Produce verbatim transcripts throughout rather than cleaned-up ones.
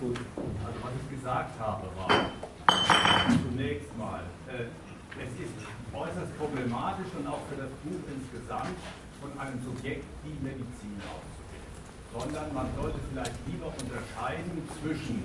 Gut. Also was ich gesagt habe, war zunächst mal, äh, es ist äußerst problematisch und auch für das Buch insgesamt von einem Subjekt die Medizin auszugehen, sondern man sollte vielleicht lieber unterscheiden zwischen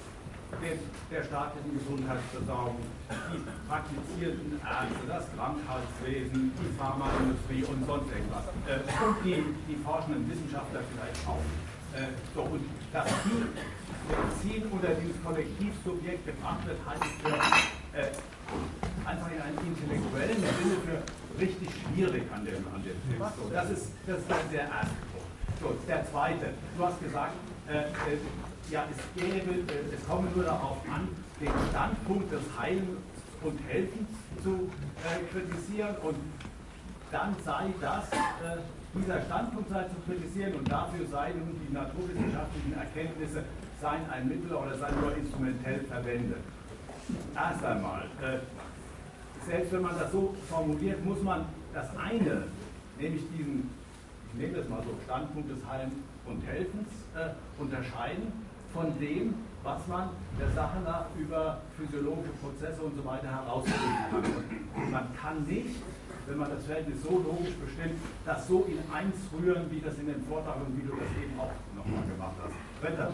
der, der staatlichen Gesundheitsversorgung, die praktizierenden Ärzte, das Krankheitswesen, die Pharmaindustrie und sonst irgendwas. Äh, und die, die forschenden Wissenschaftler vielleicht auch. Äh, so, und dass die Medizin unter dieses Kollektivsubjekt gebracht wird, halte ich für äh, einfach in einem intellektuellen Sinne für richtig schwierig an dem, an dem Film. So, das ist, das ist der erste Punkt. So, der zweite. Du hast gesagt, äh, äh, ja, es, gäbe, es komme nur darauf an, den Standpunkt des Heilens und Helfens zu äh, kritisieren und dann sei das, äh, dieser Standpunkt sei zu kritisieren und dafür seien nun die naturwissenschaftlichen Erkenntnisse seien ein Mittel oder seien nur instrumentell verwendet. Erst einmal, äh, selbst wenn man das so formuliert, muss man das eine, nämlich diesen, ich nehme das mal so, Standpunkt des Heilens und Helfens äh, unterscheiden von dem, was man der Sache nach über physiologische Prozesse und so weiter herausfinden kann. Und man kann nicht, wenn man das Verhältnis so logisch bestimmt, das so in eins rühren, wie das in dem Vortrag und wie du das eben auch nochmal gemacht hast. Wenn das,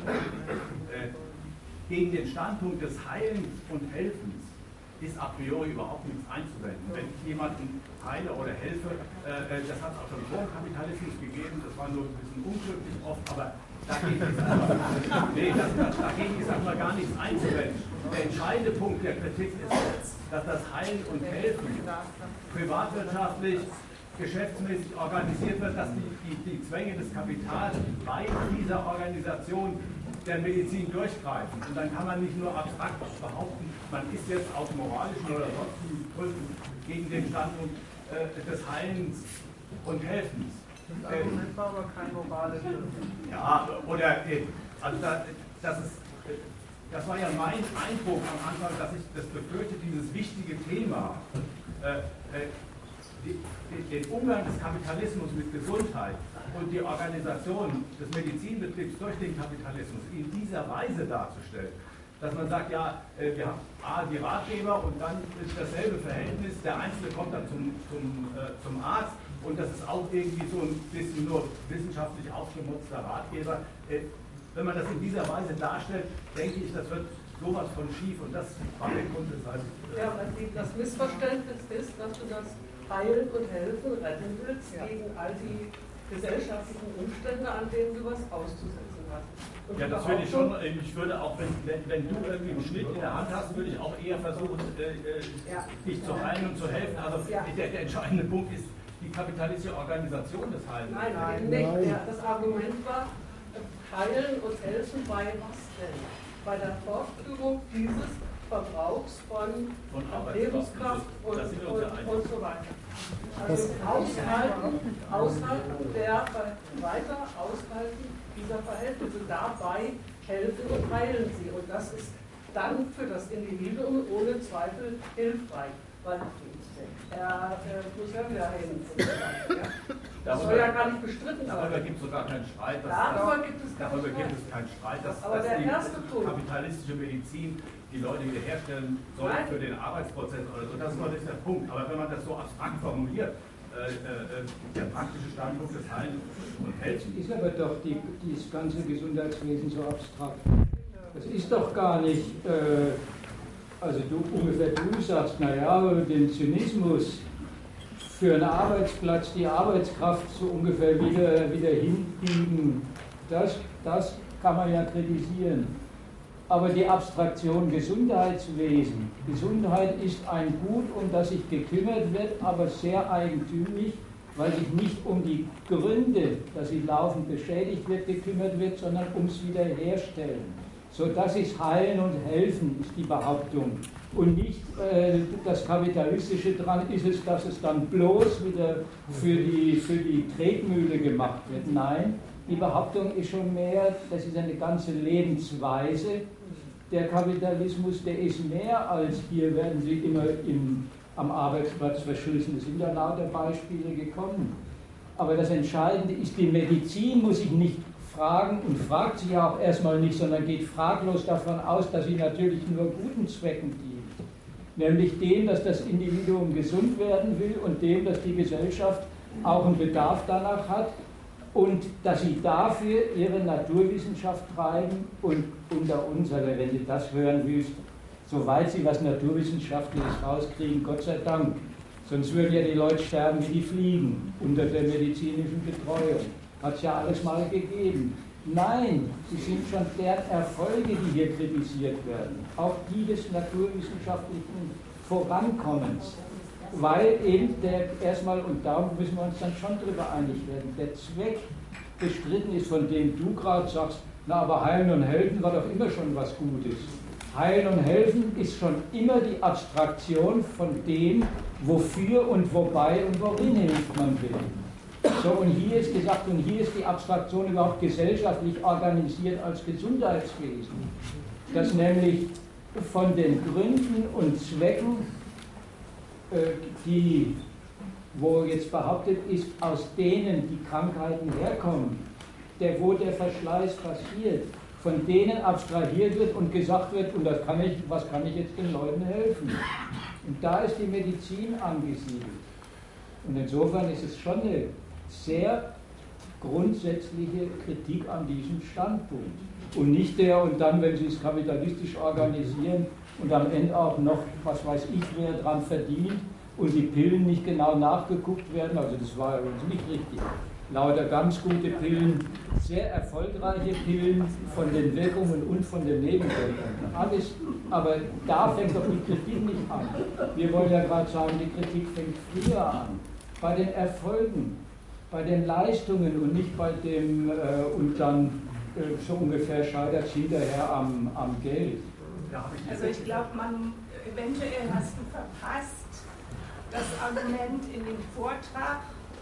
äh, gegen den Standpunkt des Heilens und Helfens ist a priori überhaupt nichts einzuwenden. Wenn ich jemanden heile oder helfe, äh, das hat es auch schon vor dem Kapitalismus gegeben, das war nur ein bisschen unglücklich oft, aber dagegen ist erstmal, nee, das, das, dagegen ist erstmal gar nichts einzuwenden. Der entscheidende Punkt der Kritik ist jetzt, dass das Heilen und Helfen privatwirtschaftlich, geschäftsmäßig organisiert wird, dass die, die, die Zwänge des Kapitals bei dieser Organisation der Medizin durchgreifen. Und dann kann man nicht nur abstrakt behaupten, man ist jetzt aus moralischen oder sonstigen Gründen gegen den Standpunkt äh, des Heilens und Helfens. Das Argument war aber kein moralisches. Ja, oder, äh, also da, das ist, äh, das war ja mein Eindruck am Anfang, dass ich das befürchte, dieses wichtige Thema, äh, äh, die, die, den Umgang des Kapitalismus mit Gesundheit und die Organisation des Medizinbetriebs durch den Kapitalismus in dieser Weise darzustellen, dass man sagt, ja, wir haben A, die Ratgeber und dann ist dasselbe Verhältnis, der Einzelne kommt dann zum, zum, äh, zum Arzt und das ist auch irgendwie so ein bisschen nur wissenschaftlich aufgemutzter Ratgeber. Äh, wenn man das in dieser Weise darstellt, denke ich, das wird sowas von schief und das war der Grund, weshalb ich... Ja, das Missverständnis ist, dass du das Heilen und Helfen retten willst ja. gegen all die gesellschaftlichen Umstände, an denen du was auszusetzen hast. Und ja, das würde ich schon, ich würde auch, wenn, wenn, wenn du irgendwie einen Schnitt in der Hand hast, würde ich auch eher versuchen, äh, ja. dich zu heilen und zu helfen. Also ja. der, der entscheidende Punkt ist die kapitalistische Organisation des Heilens. Nein, nein, nicht. Nein. Ja, das Argument war, heilen und helfen bei was denn? Bei der Fortführung dieses Verbrauchs von, von Lebenskraft und, und, und so weiter. Also Aushalten, Aushalten der weiter Aushalten dieser Verhältnisse, dabei helfen und heilen sie. Und das ist dann für das Individuum ohne Zweifel hilfreich, weil er äh, muss ja wieder heilen. Ja. Das soll ja gar nicht bestritten sein. Darüber gibt es sogar keinen Streit. Dass, darüber dass, gibt es keinen darüber Streit. Gibt es keinen Streit, dass, aber dass der die erste Punkt, kapitalistische Medizin die Leute wiederherstellen soll Nein. für den Arbeitsprozess oder so. Das ist nur der Punkt. Aber wenn man das so abstrakt formuliert, äh, äh, der praktische Standpunkt des Heilen und Helfen. Ist aber doch die, das ganze Gesundheitswesen so abstrakt. Das ist doch gar nicht, äh, also du ungefähr du sagst, naja, den Zynismus für einen Arbeitsplatz, die Arbeitskraft so ungefähr wieder, wieder hinbiegen, das, das kann man ja kritisieren. Aber die Abstraktion Gesundheitswesen, Gesundheit ist ein Gut, um das sich gekümmert wird, aber sehr eigentümlich, weil sich nicht um die Gründe, dass sie laufend beschädigt wird, gekümmert wird, sondern ums Wiederherstellen. So, das ist Heilen und Helfen, ist die Behauptung. Und nicht äh, das Kapitalistische dran ist es, dass es dann bloß wieder für die, für die Tretmühle gemacht wird. Nein, die Behauptung ist schon mehr, das ist eine ganze Lebensweise. Der Kapitalismus, der ist mehr als hier werden sie immer im, am Arbeitsplatz verschlissen. Es sind ja lauter Beispiele gekommen. Aber das Entscheidende ist, die Medizin muss sich nicht fragen und fragt sie ja auch erstmal nicht, sondern geht fraglos davon aus, dass sie natürlich nur guten Zwecken dient. Nämlich dem, dass das Individuum gesund werden will und dem, dass die Gesellschaft auch einen Bedarf danach hat und dass sie dafür ihre Naturwissenschaft treiben und unter uns, also wenn Sie das hören willst, soweit Sie was Naturwissenschaftliches rauskriegen, Gott sei Dank. Sonst würden ja die Leute sterben wie die Fliegen unter der medizinischen Betreuung. Hat es ja alles mal gegeben. Nein, sie sind schon deren Erfolge, die hier kritisiert werden. Auch die des naturwissenschaftlichen Vorankommens. Weil eben der erstmal, und darum müssen wir uns dann schon darüber einig werden, der Zweck bestritten ist, von dem du gerade sagst, na aber heilen und helfen war doch immer schon was Gutes. Heilen und helfen ist schon immer die Abstraktion von dem, wofür und wobei und worin hilft man will. So, und hier ist gesagt, und hier ist die Abstraktion überhaupt gesellschaftlich organisiert als Gesundheitswesen. Dass nämlich von den Gründen und Zwecken, äh, die, wo jetzt behauptet ist, aus denen die Krankheiten herkommen, der, wo der Verschleiß passiert, von denen abstrahiert wird und gesagt wird, und das kann ich, was kann ich jetzt den Leuten helfen? Und da ist die Medizin angesiedelt. Und insofern ist es schon eine sehr grundsätzliche Kritik an diesem Standpunkt. Und nicht der, und dann, wenn Sie es kapitalistisch organisieren und am Ende auch noch, was weiß ich, wer dran verdient und die Pillen nicht genau nachgeguckt werden, also das war übrigens nicht richtig. Lauter ganz gute Pillen, sehr erfolgreiche Pillen von den Wirkungen und von den Nebenwirkungen. Alles, aber da fängt doch die Kritik nicht an. Wir wollen ja gerade sagen, die Kritik fängt früher an. Bei den Erfolgen, bei den Leistungen und nicht bei dem, äh, und dann äh, so ungefähr scheitert es hinterher am, am Geld. Also ich glaube, man, eventuell hast du verpasst, das Argument in dem Vortrag,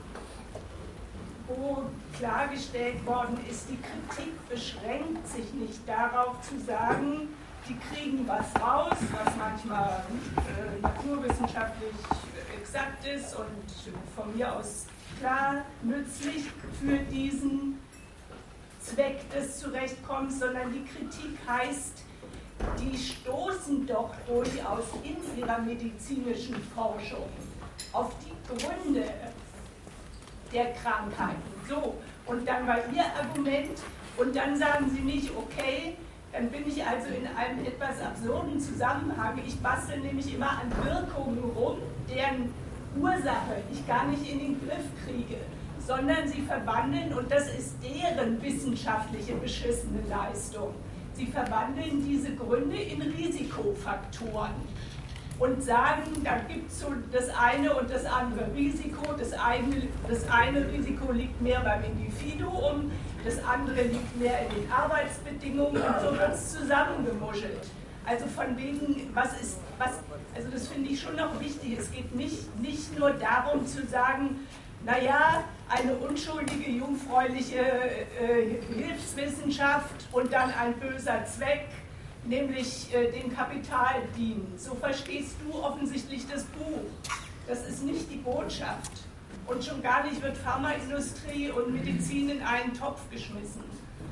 wo klargestellt worden ist, die Kritik beschränkt sich nicht darauf zu sagen, die kriegen was raus, was manchmal äh, naturwissenschaftlich exakt ist und von mir aus klar nützlich für diesen Zweck des Zurechtkommens, sondern die Kritik heißt, die stoßen doch durchaus in ihrer medizinischen Forschung auf die Gründe der Krankheiten. So, und dann war ihr Argument, und dann sagen sie nicht, okay, dann bin ich also in einem etwas absurden Zusammenhang. Ich bastel nämlich immer an Wirkungen rum, deren Ursache ich gar nicht in den Griff kriege, sondern sie verwandeln, und das ist deren wissenschaftliche beschissene Leistung, sie verwandeln diese Gründe in Risikofaktoren. Und sagen, da gibt es so das eine und das andere Risiko. Das eine, das eine Risiko liegt mehr beim Individuum, das andere liegt mehr in den Arbeitsbedingungen, und so wird es zusammengemuschelt. Also von wegen, was ist, was, also das finde ich schon noch wichtig. Es geht nicht, nicht nur darum zu sagen, naja, eine unschuldige, jungfräuliche äh, Hilfswissenschaft und dann ein böser Zweck, nämlich äh, dem Kapital dienen. So verstehst du offensichtlich das Buch. Das ist nicht die Botschaft. Und schon gar nicht wird Pharmaindustrie und Medizin in einen Topf geschmissen.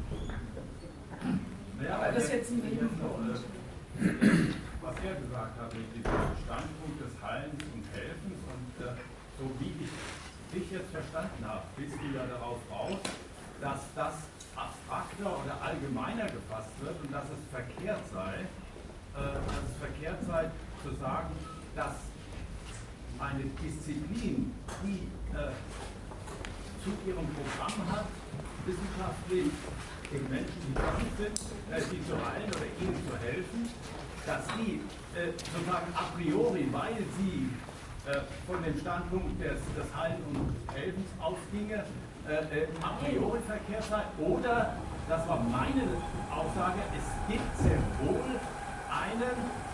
Naja, aber das ist jetzt ein Nebenpunkt. Was er gesagt hat, mit diesem Standpunkt des Heilens und Helfens, und äh, so wie ich dich jetzt verstanden habe, bist du ja darauf raus, dass das abstrakter oder allgemeiner gefasst wird und dass es verkehrt sei, äh, dass es verkehrt sei zu sagen, dass eine Disziplin, die äh, zu ihrem Programm hat, wissenschaftlich den Menschen, die krank sind, äh, die zu heilen oder ihnen zu helfen, dass die äh, sozusagen a priori, weil sie äh, von dem Standpunkt des, des Heilen und Helfens ausginge, Äh, a priori verkehrt sei, oder, das war meine Aussage, es gibt sehr wohl einen,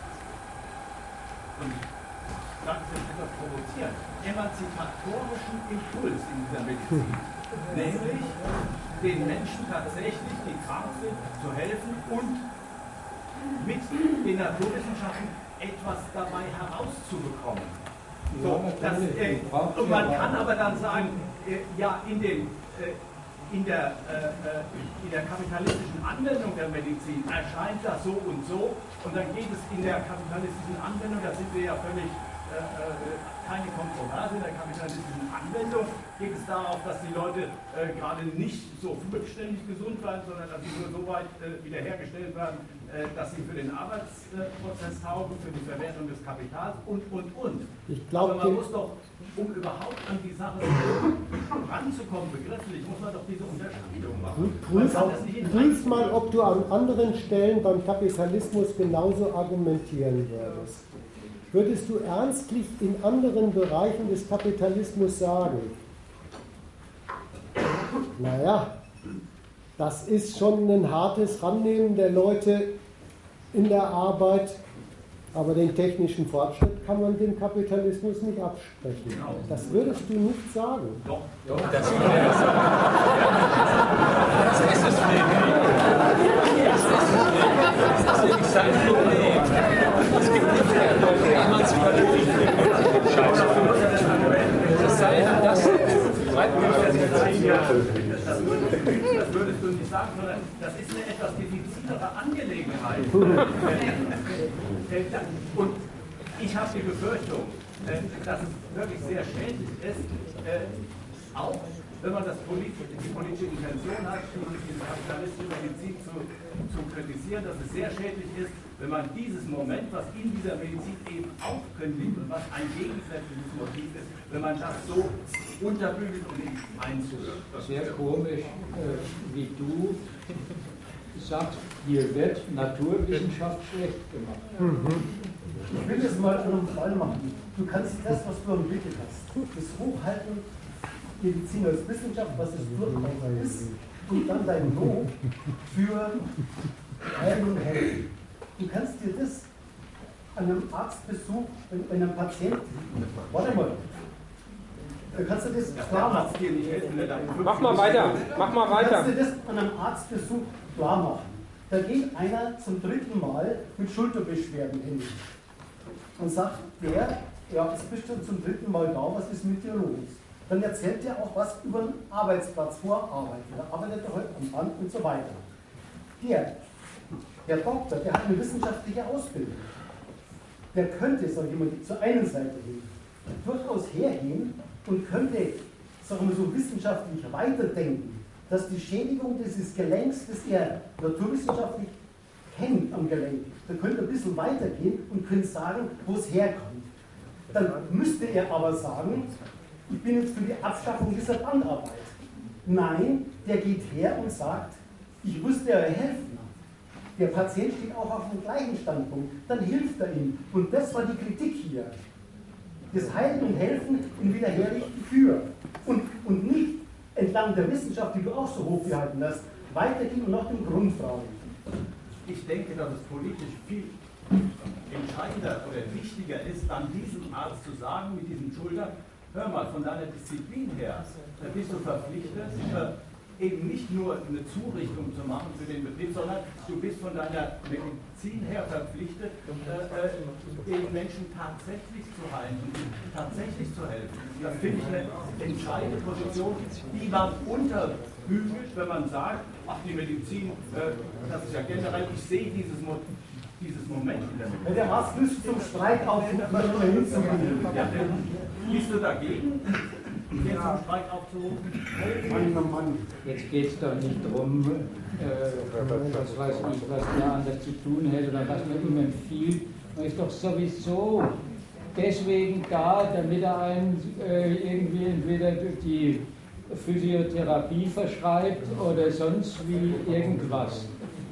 und ich sage es jetzt etwas provozieren, emanzipatorischen Impuls in dieser Medizin. Nämlich den Menschen tatsächlich, die krank sind, zu helfen und mit den Naturwissenschaften etwas dabei herauszubekommen. So, das, äh, und man kann aber dann sagen, äh, ja, in den, äh, in der, äh, in der kapitalistischen Anwendung der Medizin erscheint das so und so, und dann geht es in der kapitalistischen Anwendung, da sind wir ja völlig äh, äh, keine Kontroverse, in der kapitalistischen Anwendung geht es darauf, dass die Leute äh, gerade nicht so vollständig gesund werden, sondern dass sie nur so weit äh, wiederhergestellt werden, äh, dass sie für den Arbeitsprozess taugen, für die Verwertung des Kapitals und, und, und. Ich glaub, Aber man muss doch, um überhaupt an die Sache ranzukommen, begrifflich, muss man doch diese Unterscheidung machen. Prüf, prüf mal, ob du an anderen Stellen beim Kapitalismus genauso argumentieren würdest. Würdest du ernstlich in anderen Bereichen des Kapitalismus sagen, naja, das ist schon ein hartes Rannehmen der Leute in der Arbeit, aber den technischen Fortschritt kann man dem Kapitalismus nicht absprechen. Das würdest du nicht sagen. Doch, doch, das ist es. Das ist es Das ist nämlich sein Problem. Es gibt nicht mehr Emanzipation. Das sei denn, das Das würdest du nicht sagen, sondern das ist eine etwas diffizilere Angelegenheit. Und ich habe die Befürchtung, dass es wirklich sehr schädlich ist, auch wenn man das politische, die politische Intention hat, diese kapitalistische Medizin zu, zu kritisieren, dass es sehr schädlich ist, wenn man dieses Moment, was in dieser Medizin eben auch drin liegt und was ein gegensätzliches Motiv ist, wenn man das so unterbügelt und nicht einzuhört. Sehr komisch, äh, wie du sagst, hier wird Naturwissenschaft schlecht gemacht. Mhm. Ich will das mal an einem Fall machen. Du kannst das, was du entwickelt hast, das Hochhalten Medizin als Wissenschaft, was es durchaus ist, und dann dein Lob für Heilung und Helfen. Du kannst dir das an einem Arztbesuch, wenn, wenn ein Patient, warte mal, da kannst du das klar machen. Mach mal weiter, mach mal weiter. Du kannst dir das an einem Arztbesuch klar machen. Da geht einer zum dritten Mal mit Schulterbeschwerden hin und sagt, der, ja, jetzt bist du zum dritten Mal da, was ist mit dir los? Dann erzählt er auch was über den Arbeitsplatz, wo er arbeitet. Da arbeitet er heute am Band und so weiter. Der, der Doktor, der hat eine wissenschaftliche Ausbildung. Der könnte, sag ich mal, zur einen Seite hin, durchaus hergehen und könnte, sagen wir so, wissenschaftlich weiterdenken, dass die Schädigung dieses Gelenks, das er naturwissenschaftlich kennt am Gelenk, da könnte er ein bisschen weitergehen und könnte sagen, wo es herkommt. Dann müsste er aber sagen, ich bin jetzt für die Abschaffung dieser Bandarbeit. Nein, der geht her und sagt, ich muss dir helfen. Der Patient steht auch auf dem gleichen Standpunkt, dann hilft er ihm. Und das war die Kritik hier. Das Heilen und Helfen in Wiederherrichten für. Und, und nicht entlang der Wissenschaft, die du auch so hochgehalten hast, weitergehen und nach dem Grund fragen. Ich denke, dass es politisch viel entscheidender oder wichtiger ist, dann diesem Arzt zu sagen, mit diesem Schulter, hör mal, von deiner Disziplin her, da bist du verpflichtet, eben nicht nur eine Zurichtung zu machen für den Betrieb, sondern du bist von deiner Medizin her verpflichtet, äh, den Menschen tatsächlich zu heilen und tatsächlich zu helfen. Das finde ich eine entscheidende Position, die man unterbügelt, wenn man sagt, ach, die Medizin, äh, das ist ja generell, ich sehe dieses Motiv. Dieses Moment in der Medizin. Der Arzt müsste zum Streik aufrufen, ja, bist du dagegen, jetzt zum Streik aufzurufen? Jetzt geht es doch nicht darum, äh, was weiß ich, was der anders zu tun hätte oder was man ihm empfiehlt. Man ist doch sowieso deswegen da, damit er einen äh, irgendwie entweder die Physiotherapie verschreibt oder sonst wie irgendwas.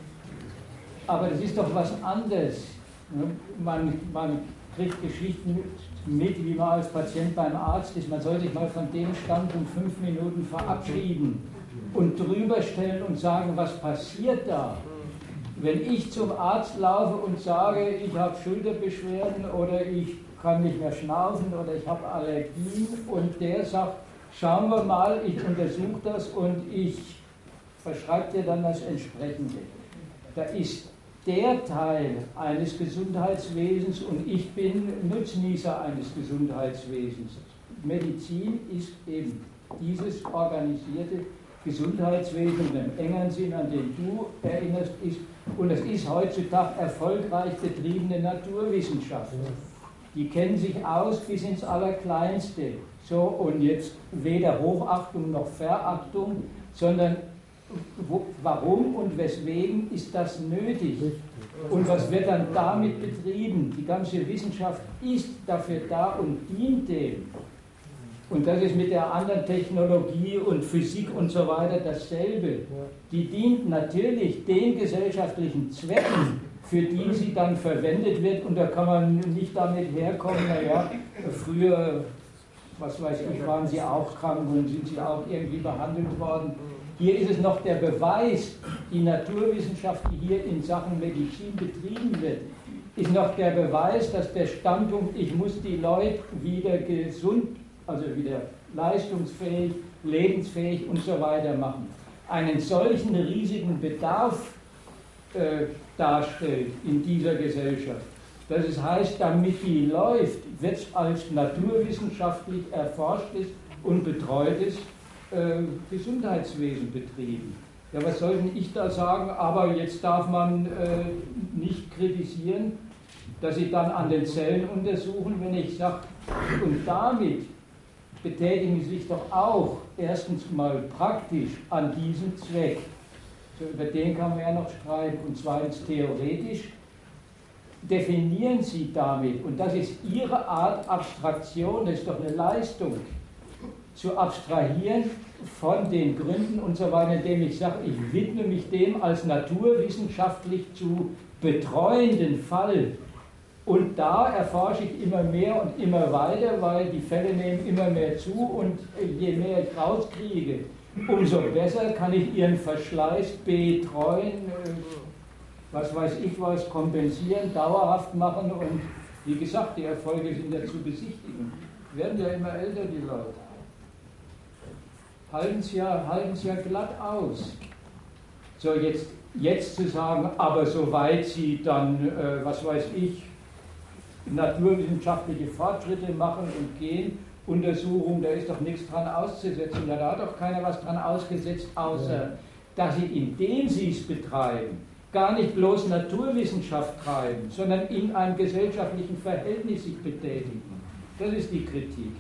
Aber das ist doch was anderes. Man, man kriegt Geschichten mit, wie man als Patient beim Arzt ist. Man soll sich mal von dem Standpunkt fünf Minuten verabschieden und drüber stellen und sagen, was passiert da? Wenn ich zum Arzt laufe und sage, ich habe Schulterbeschwerden oder ich kann nicht mehr schnaufen oder ich habe Allergien und der sagt, schauen wir mal, ich untersuche das und ich verschreibe dir dann das Entsprechende. Da ist der Teil eines Gesundheitswesens und ich bin Nutznießer eines Gesundheitswesens. Medizin ist eben dieses organisierte Gesundheitswesen und im engeren Sinn, an den du erinnerst, ist, und es ist heutzutage erfolgreich betriebene Naturwissenschaft. Die kennen sich aus bis ins Allerkleinste. So, und jetzt weder Hochachtung noch Verachtung, sondern wo, warum und weswegen ist das nötig? Und was wird dann damit betrieben? Die ganze Wissenschaft ist dafür da und dient dem. Und das ist mit der anderen Technologie und Physik und so weiter dasselbe. Die dient natürlich den gesellschaftlichen Zwecken, für die sie dann verwendet wird. Und da kann man nicht damit herkommen, naja, früher, was weiß ich, waren sie auch krank und sind sie auch irgendwie behandelt worden. Hier ist es noch der Beweis, die Naturwissenschaft, die hier in Sachen Medizin betrieben wird, ist noch der Beweis, dass der Standpunkt, ich muss die Leute wieder gesund, also wieder leistungsfähig, lebensfähig und so weiter machen, einen solchen riesigen Bedarf äh, darstellt in dieser Gesellschaft. Das heißt, damit die läuft, wird es als naturwissenschaftlich erforschtes und betreutes äh, Gesundheitswesen betrieben. Ja, was soll denn ich da sagen? Aber jetzt darf man äh, nicht kritisieren, dass sie dann an den Zellen untersuchen, wenn ich sage, und damit betätigen sie sich doch auch erstens mal praktisch an diesem Zweck. So, über den kann man ja noch streiten. Und zweitens theoretisch definieren sie damit, und das ist ihre Art Abstraktion, das ist doch eine Leistung, zu abstrahieren von den Gründen und so weiter, indem ich sage, ich widme mich dem als naturwissenschaftlich zu betreuenden Fall. Und da erforsche ich immer mehr und immer weiter, weil die Fälle nehmen immer mehr zu und je mehr ich rauskriege, umso besser kann ich ihren Verschleiß betreuen, was weiß ich was, kompensieren, dauerhaft machen und wie gesagt, die Erfolge sind ja zu besichtigen. Werden ja immer älter, die Leute. Halten es ja, halten's ja glatt aus. So, jetzt, jetzt zu sagen, aber soweit sie dann, äh, was weiß ich, naturwissenschaftliche Fortschritte machen und gehen, Untersuchungen, da ist doch nichts dran auszusetzen. Da hat doch keiner was dran ausgesetzt, außer dass sie, indem sie es betreiben, gar nicht bloß Naturwissenschaft treiben, sondern in einem gesellschaftlichen Verhältnis sich betätigen. Das ist die Kritik.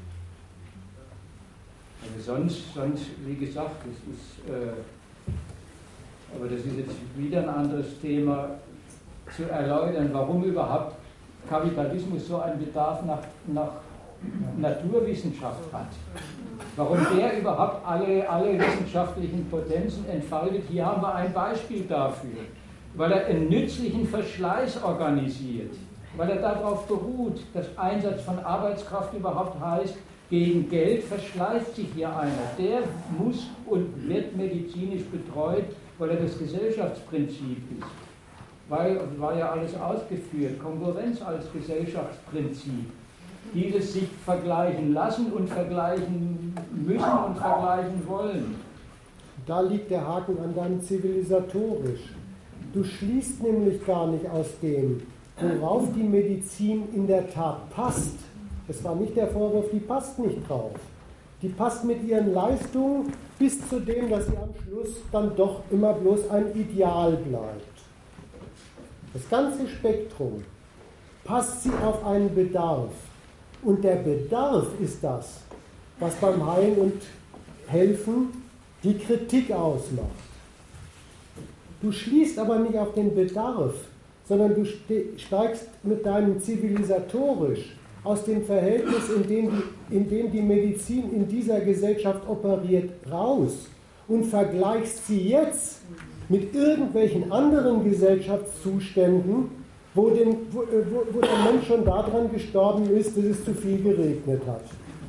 Also sonst, sonst, wie gesagt, das ist, äh, aber das ist jetzt wieder ein anderes Thema, zu erläutern, warum überhaupt Kapitalismus so einen Bedarf nach, nach Naturwissenschaft hat. Warum der überhaupt alle, alle wissenschaftlichen Potenzen entfaltet. Hier haben wir ein Beispiel dafür. Weil er einen nützlichen Verschleiß organisiert. Weil er darauf beruht, dass Einsatz von Arbeitskraft überhaupt heißt, gegen Geld verschleißt sich hier einer. Der muss und wird medizinisch betreut, weil er das Gesellschaftsprinzip ist. Weil, war ja alles ausgeführt, Konkurrenz als Gesellschaftsprinzip. Dieses sich vergleichen lassen und vergleichen müssen und vergleichen wollen. Da liegt der Haken an deinem zivilisatorisch. Du schließt nämlich gar nicht aus dem, worauf die Medizin in der Tat passt. Es war nicht der Vorwurf, die passt nicht drauf. Die passt mit ihren Leistungen bis zu dem, dass sie am Schluss dann doch immer bloß ein Ideal bleibt. Das ganze Spektrum passt sie auf einen Bedarf. Und der Bedarf ist das, was beim Heilen und Helfen die Kritik ausmacht. Du schließt aber nicht auf den Bedarf, sondern du steigst mit deinem zivilisatorisch aus dem Verhältnis, in dem, die, in dem die Medizin in dieser Gesellschaft operiert, raus und vergleichst sie jetzt mit irgendwelchen anderen Gesellschaftszuständen, wo, den, wo, wo, wo der Mensch schon daran gestorben ist, dass es zu viel geregnet hat.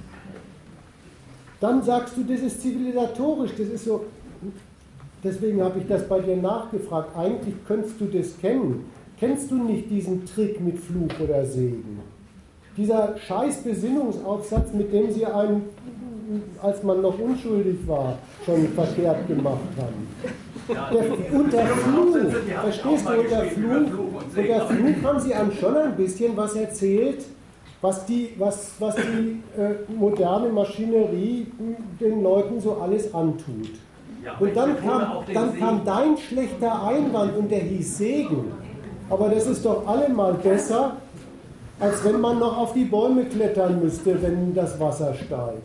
Dann sagst du, das ist zivilisatorisch, das ist so, deswegen habe ich das bei dir nachgefragt, eigentlich könntest du das kennen. Kennst du nicht diesen Trick mit Fluch oder Segen? Dieser scheiß Besinnungsaufsatz, mit dem sie einen, als man noch unschuldig war, schon verkehrt gemacht haben. Der, unter Fluch, verstehst du, unter Fluch, unter Fluch haben sie einem schon ein bisschen was erzählt, was die, was, was die äh, moderne Maschinerie den Leuten so alles antut. Ja, und dann kam, dann kam dein schlechter Einwand und der hieß Segen. Aber das ist doch allemal besser, als wenn man noch auf die Bäume klettern müsste, wenn das Wasser steigt.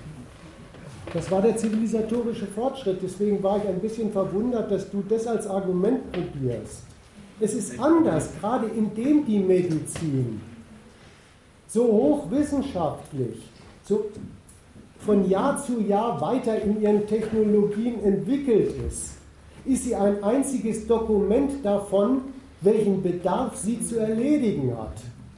Das war der zivilisatorische Fortschritt, deswegen war ich ein bisschen verwundert, dass du das als Argument probierst. Es ist anders, gerade indem die Medizin so hochwissenschaftlich, so von Jahr zu Jahr weiter in ihren Technologien entwickelt ist, ist sie ein einziges Dokument davon, welchen Bedarf sie zu erledigen hat.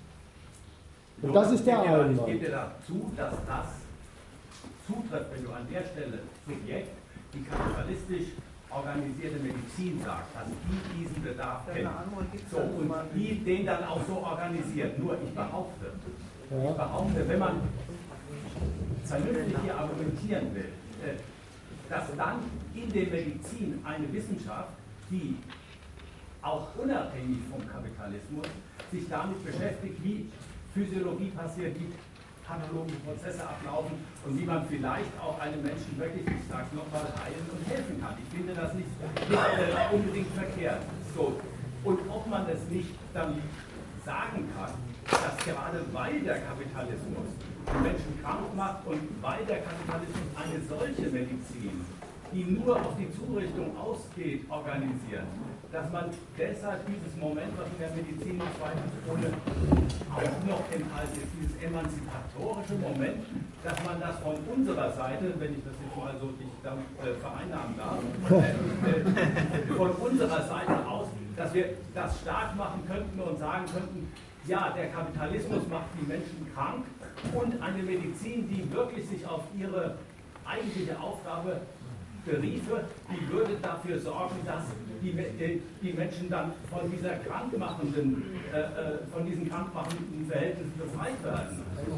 Und das ist der Einwand. Ich gebe dir dazu, dass das zutrifft, wenn du an der Stelle Subjekt, die kapitalistisch organisierte Medizin sagt, dass die diesen Bedarf kennt. So, und die den dann auch so organisiert. Nur ich behaupte, ich behaupte, wenn man vernünftig hier argumentieren will, dass dann in der Medizin eine Wissenschaft, die auch unabhängig vom Kapitalismus sich damit beschäftigt, wie Physiologie passiert, wie pathologische Prozesse ablaufen und wie man vielleicht auch einem Menschen wirklich, ich sage es nochmal, heilen und helfen kann. Ich finde das nicht, nicht äh, unbedingt verkehrt. So. Und ob man es nicht dann sagen kann, dass gerade weil der Kapitalismus die Menschen krank macht und weil der Kapitalismus eine solche Medizin, die nur auf die Zurichtung ausgeht, organisiert, dass man deshalb dieses Moment, was in der Medizin zweifelsohne auch noch enthalten ist, dieses emanzipatorische Moment, dass man das von unserer Seite, wenn ich das jetzt mal so nicht damit äh, vereinnahmen darf, äh, äh, von unserer Seite aus, dass wir das stark machen könnten und sagen könnten, ja, der Kapitalismus macht die Menschen krank und eine Medizin, die wirklich sich auf ihre eigentliche Aufgabe beriefe, die würde dafür sorgen, dass die, die Menschen dann von dieser krankmachenden, äh, von diesen krankmachenden Verhältnissen befreit werden.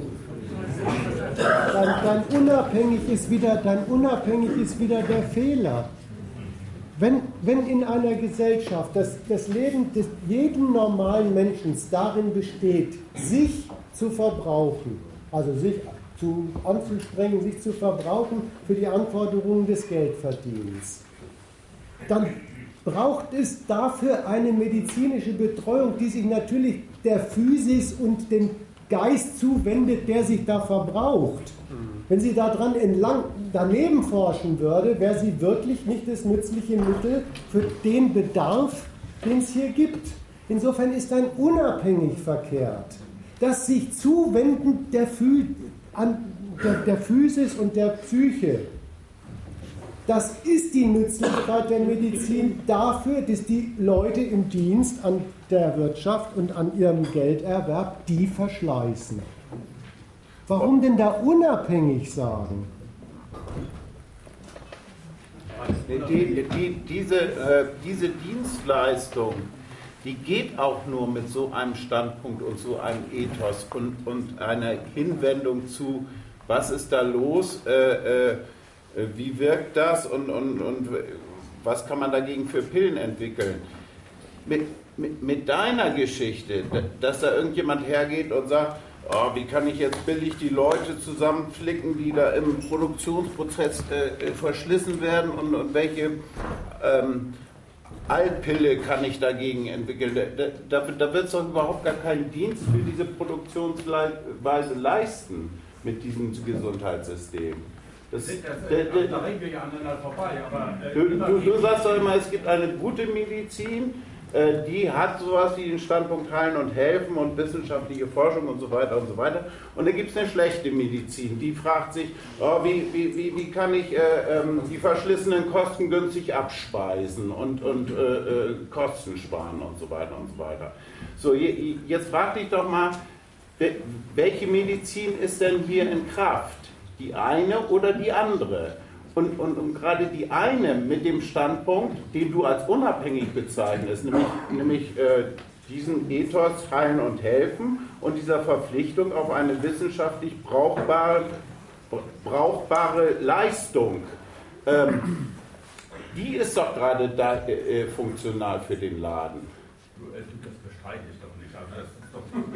Dann, dann, unabhängig ist wieder, dann unabhängig ist wieder der Fehler. Wenn, wenn in einer Gesellschaft das, das Leben des jeden normalen Menschen darin besteht, sich zu verbrauchen, also sich zu, anzustrengen, sich zu verbrauchen für die Anforderungen des Geldverdienens, dann braucht es dafür eine medizinische Betreuung, die sich natürlich der Physis und dem Geist zuwendet, der sich da verbraucht. Wenn sie daran entlang daneben forschen würde, wäre sie wirklich nicht das nützliche Mittel für den Bedarf, den es hier gibt. Insofern ist ein unabhängig verkehrt. Das sich Zuwenden der, Phy an der, der Physis und der Psyche, das ist die Nützlichkeit der Medizin dafür, dass die Leute im Dienst an der Wirtschaft und an ihrem Gelderwerb die verschleißen. Warum denn da unabhängig sagen? Die, die, diese, äh, diese Dienstleistung, die geht auch nur mit so einem Standpunkt und so einem Ethos und, und einer Hinwendung zu, was ist da los, äh, äh, wie wirkt das und, und, und was kann man dagegen für Pillen entwickeln. Mit, mit, mit deiner Geschichte, dass da irgendjemand hergeht und sagt, oh, wie kann ich jetzt billig die Leute zusammenflicken, die da im Produktionsprozess äh, verschlissen werden und, und welche ähm, Altpille kann ich dagegen entwickeln. Da, da, da wird es doch überhaupt gar keinen Dienst für diese Produktionsweise leisten mit diesem Gesundheitssystem. Das, das, das, der, der, da reden wir ja aneinander vorbei. Aber, äh, du, du, du sagst doch immer, es gibt eine gute Medizin, die hat sowas wie den Standpunkt Heilen und Helfen und wissenschaftliche Forschung und so weiter und so weiter. Und dann gibt es eine schlechte Medizin, die fragt sich, oh, wie, wie, wie, wie kann ich äh, ähm, die Verschlissenen kostengünstig abspeisen und, und äh, äh, Kosten sparen und so weiter und so weiter. So, je, jetzt frag dich doch mal, welche Medizin ist denn hier in Kraft? Die eine oder die andere? Und, und, und gerade die eine mit dem Standpunkt, den du als unabhängig bezeichnest, nämlich, nämlich äh, diesen Ethos Heilen und Helfen und dieser Verpflichtung auf eine wissenschaftlich brauchbare, brauchbare Leistung, ähm, die ist doch gerade da äh, funktional für den Laden. Das bestreite ich doch nicht. Also das ist doch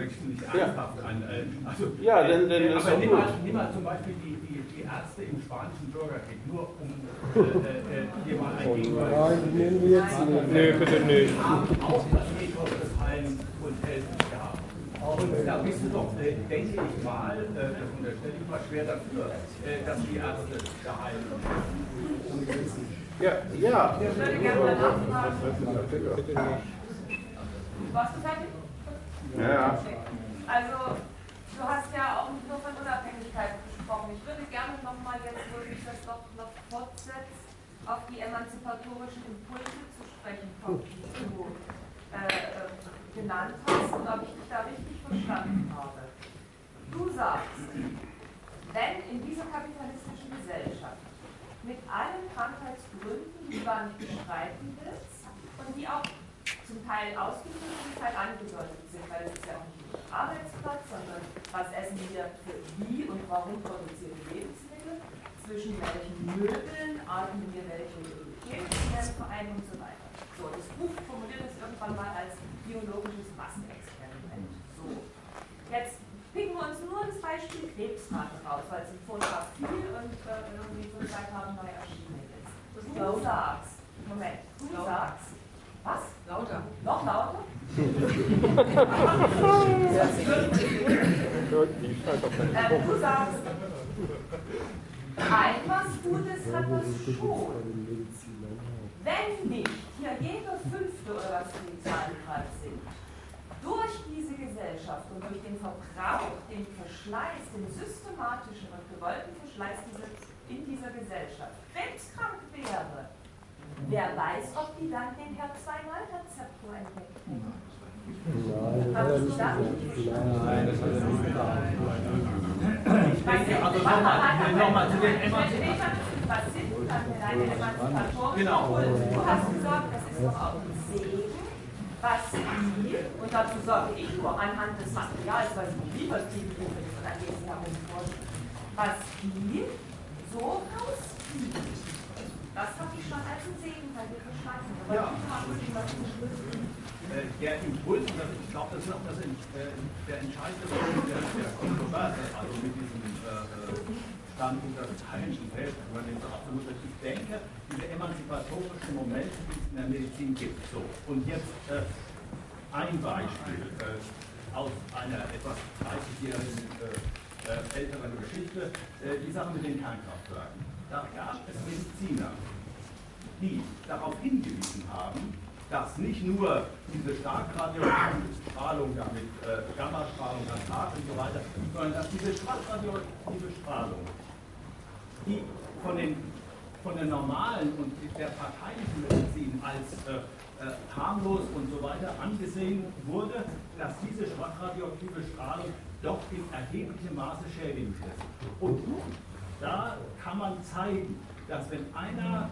möchte nicht ernsthaft ein. Äh, also, ja, denn, denn äh, ist aber doch nimm gut. mal, nimm mal zum Beispiel die, die, die Ärzte im Spanischen Bürgerkrieg, nur um äh, äh, hier mal ein Gegenteil. Nein, die nehmen wir jetzt nicht. Nee, bitte nicht. Die haben auch das Ethos des Heilen und Helfens gehabt. Und da bist du doch, äh, denke ich mal, äh, das unterstelle ich mal schwer dafür, äh, dass die Ärzte da heilen. Ja, ja. Ich würde gerne mal nachfragen. Warst du fertig? Ja. Also, du hast ja auch nicht nur von Unabhängigkeit gesprochen. Ich würde gerne nochmal jetzt, wo sich das doch noch fortsetzt, auf die emanzipatorischen Impulse zu sprechen kommen, die du äh, genannt hast und ob ich dich da richtig verstanden habe. Du sagst, wenn in dieser kapitalistischen Gesellschaft mit allen Krankheitsgründen, die du gar nicht bestreiten willst und die auch zum Teil ausgeführt, zum Teil angedeutet sind, weil es ist ja auch nicht nur der Arbeitsplatz, sondern was essen wir für wie und warum produzieren Lebensmittel, zwischen welchen Möbeln atmen wir welche Chemikalienvereine und so weiter. So, das Buch formuliert es irgendwann mal als biologisches Massenexperiment. So, jetzt picken wir uns nur das Beispiel Krebsrate raus, weil es im Vortrag viel und äh, irgendwie so Zeit haben neu erschienen ist. Du sagst, Moment, du sagst, was? Lauter. Noch lauter? äh, du sagst, ein was Gutes hat das schon. Wenn nicht hier jeder Fünfte oder was die Zahlen gerade sind, durch diese Gesellschaft und durch den Verbrauch, den Verschleiß, den systematischen und gewollten Verschleiß in dieser Gesellschaft krebskrank wäre, wer weiß, ob die dann den Herz-zwei-Malter-Rezeptor entdecken. Nein, Hast du das nicht verstanden? Nein, das hat er nicht getan. Ich denke, also nochmal nochmal zu den Emanzipationen. Was sind dann deine Emanzipatoren? Genau. Du hast gesagt, das ist doch auch ein Segen, was die, und dazu sage ich nur anhand des Materials, weil ich nicht lieber die Buch ist, und dann geht es ja um die Forschung, was die so rauskriegen. Das habe ich schon als ein Segen bei dir verstanden. Aber Ja. ich habe es was zum Schlüssel. Der Impuls, und das, ich glaube, das ist auch das, äh, der entscheidende Punkt der, der Kontroverse, also mit diesem äh, Standpunkt, dass es heilen und helfen, über den so absolut ist. Ich denke, diese emanzipatorischen Momente, die es in der Medizin gibt. So, und jetzt äh, ein Beispiel äh, aus einer etwas dreißigjährigen äh, äh, älteren Geschichte, äh, die Sache mit den Kernkraftwerken. Da gab es Mediziner, die darauf hingewiesen haben, dass nicht nur diese stark radioaktive Strahlung, damit äh, Gammastrahlung, Radiat und so weiter, sondern dass diese schwach radioaktive Strahlung, die von, den, von der normalen und der parteilichen Medizin als äh, äh, harmlos und so weiter angesehen wurde, dass diese schwach radioaktive Strahlung doch in erheblichem Maße schädigend ist. Und da kann man zeigen, dass wenn einer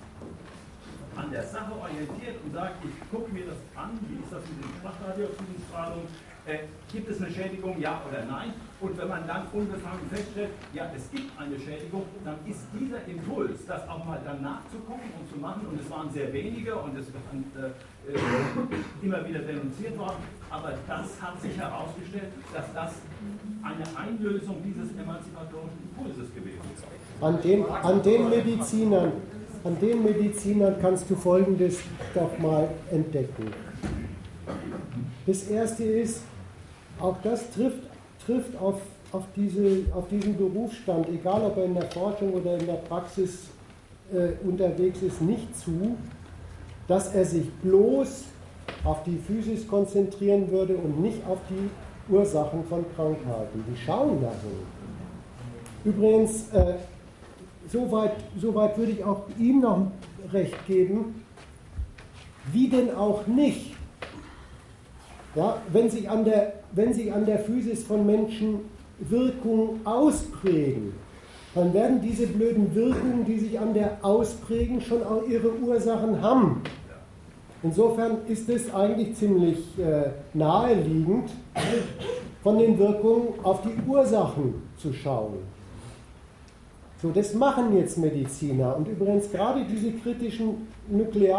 an der Sache orientiert und sagt, ich gucke mir das an, wie ist das mit den schwachradioaktiven Strahlungen, äh, gibt es eine Schädigung, ja oder nein? Und wenn man dann unbefangen feststellt, ja, es gibt eine Schädigung, dann ist dieser Impuls, das auch mal dann nachzugucken und zu machen, und es waren sehr wenige und es wird äh, äh, immer wieder denunziert worden, aber das hat sich herausgestellt, dass das eine Einlösung dieses emanzipatorischen Impulses gewesen ist. An den, an den Medizinern An den Medizinern kannst du Folgendes doch mal entdecken. Das Erste ist, auch das trifft, trifft auf, auf, diese, auf diesen Berufsstand, egal ob er in der Forschung oder in der Praxis äh, unterwegs ist, nicht zu, dass er sich bloß auf die Physis konzentrieren würde und nicht auf die Ursachen von Krankheiten. Die schauen dahin. Übrigens, äh, Soweit, soweit würde ich auch ihm noch recht geben, wie denn auch nicht. Ja, wenn, sich an der, wenn sich an der Physis von Menschen Wirkungen ausprägen, dann werden diese blöden Wirkungen, die sich an der ausprägen, schon auch ihre Ursachen haben. Insofern ist es eigentlich ziemlich äh, naheliegend, von den Wirkungen auf die Ursachen zu schauen. So, das machen jetzt Mediziner, und übrigens gerade diese kritischen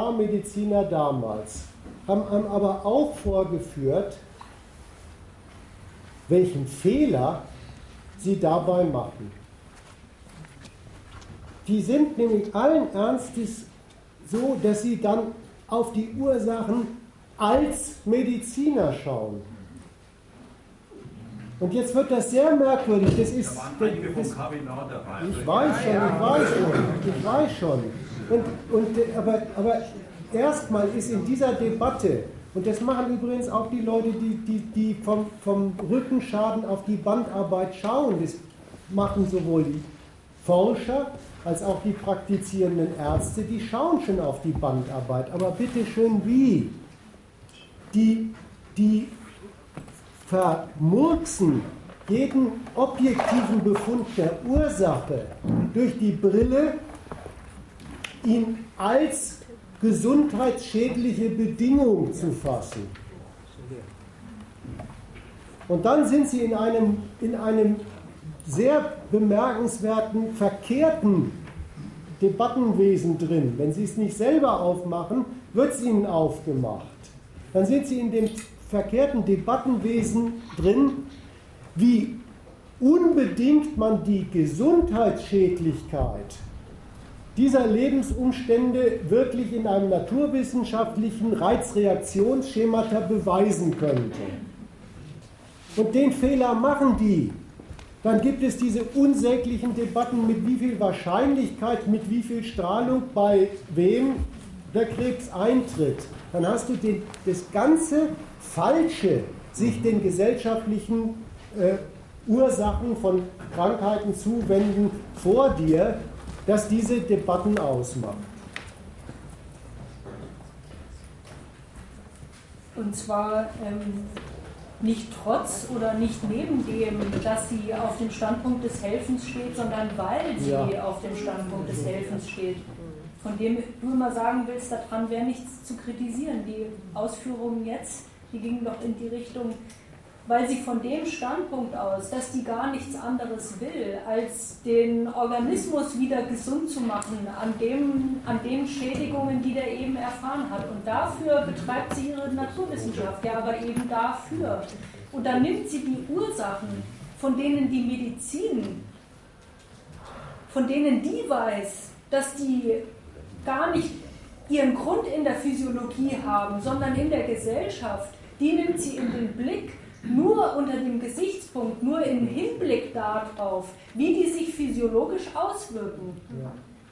Nuklearmediziner damals haben einem aber auch vorgeführt, welchen Fehler sie dabei machen. Die sind nämlich allen Ernstes so, dass sie dann auf die Ursachen als Mediziner schauen. Und jetzt wird das sehr merkwürdig. Das ist, da waren einige das, vom K W Nord dabei. ich weiß schon, ich weiß schon, ich weiß schon. Und, und, aber, aber erstmal ist in dieser Debatte, und das machen übrigens auch die Leute, die, die, die vom, vom Rückenschaden auf die Bandarbeit schauen, das machen sowohl die Forscher als auch die praktizierenden Ärzte, die schauen schon auf die Bandarbeit. Aber bitte schön, wie? Die, die vermurksen jeden objektiven Befund der Ursache durch die Brille, ihn als gesundheitsschädliche Bedingung zu fassen. Und dann sind sie in einem, in einem sehr bemerkenswerten, verkehrten Debattenwesen drin. Wenn sie es nicht selber aufmachen, wird es ihnen aufgemacht. Dann sind sie in dem verkehrten Debattenwesen drin, wie unbedingt man die Gesundheitsschädlichkeit dieser Lebensumstände wirklich in einem naturwissenschaftlichen Reizreaktionsschemata beweisen könnte. Und den Fehler machen die. Dann gibt es diese unsäglichen Debatten, mit wie viel Wahrscheinlichkeit, mit wie viel Strahlung bei wem der Krebs eintritt. Dann hast du den, das ganze Falsche, sich den gesellschaftlichen äh, Ursachen von Krankheiten zuwenden, vor dir, das diese Debatten ausmacht. Und zwar ähm, nicht trotz oder nicht neben dem, dass sie auf dem Standpunkt des Helfens steht, sondern weil sie ja. auf dem Standpunkt des Helfens steht. Von dem du immer sagen willst, daran wäre nichts zu kritisieren. Die Ausführungen jetzt, die gingen doch in die Richtung, weil sie von dem Standpunkt aus, dass die gar nichts anderes will, als den Organismus wieder gesund zu machen, an, dem, an den Schädigungen, die der eben erfahren hat. Und dafür betreibt sie ihre Naturwissenschaft, ja, aber eben dafür. Und dann nimmt sie die Ursachen, von denen die Medizin, von denen die weiß, dass die gar nicht ihren Grund in der Physiologie haben, sondern in der Gesellschaft, die nimmt sie in den Blick, nur unter dem Gesichtspunkt, nur im Hinblick darauf, wie die sich physiologisch auswirken. Ja.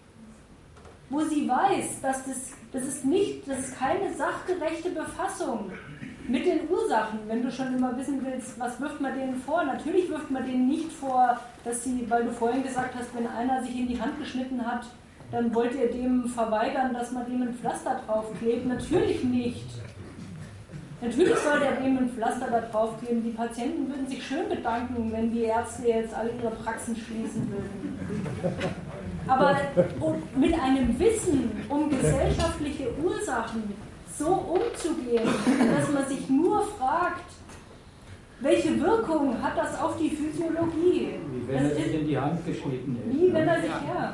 Wo sie weiß, dass das, das ist nicht, das ist keine sachgerechte Befassung mit den Ursachen. Wenn du schon immer wissen willst, was wirft man denen vor? Natürlich wirft man denen nicht vor, dass sie, weil du vorhin gesagt hast, wenn einer sich in die Hand geschnitten hat, dann wollt ihr dem verweigern, dass man dem ein Pflaster draufklebt. Natürlich nicht. Natürlich soll der dem ein Pflaster da draufkleben. Die Patienten würden sich schön bedanken, wenn die Ärzte jetzt alle ihre Praxen schließen würden. Aber um, mit einem Wissen um gesellschaftliche Ursachen so umzugehen, dass man sich nur fragt, welche Wirkung hat das auf die Physiologie? Wie wenn das er sich in die Hand geschnitten hätte. Wie wenn er sich, ja.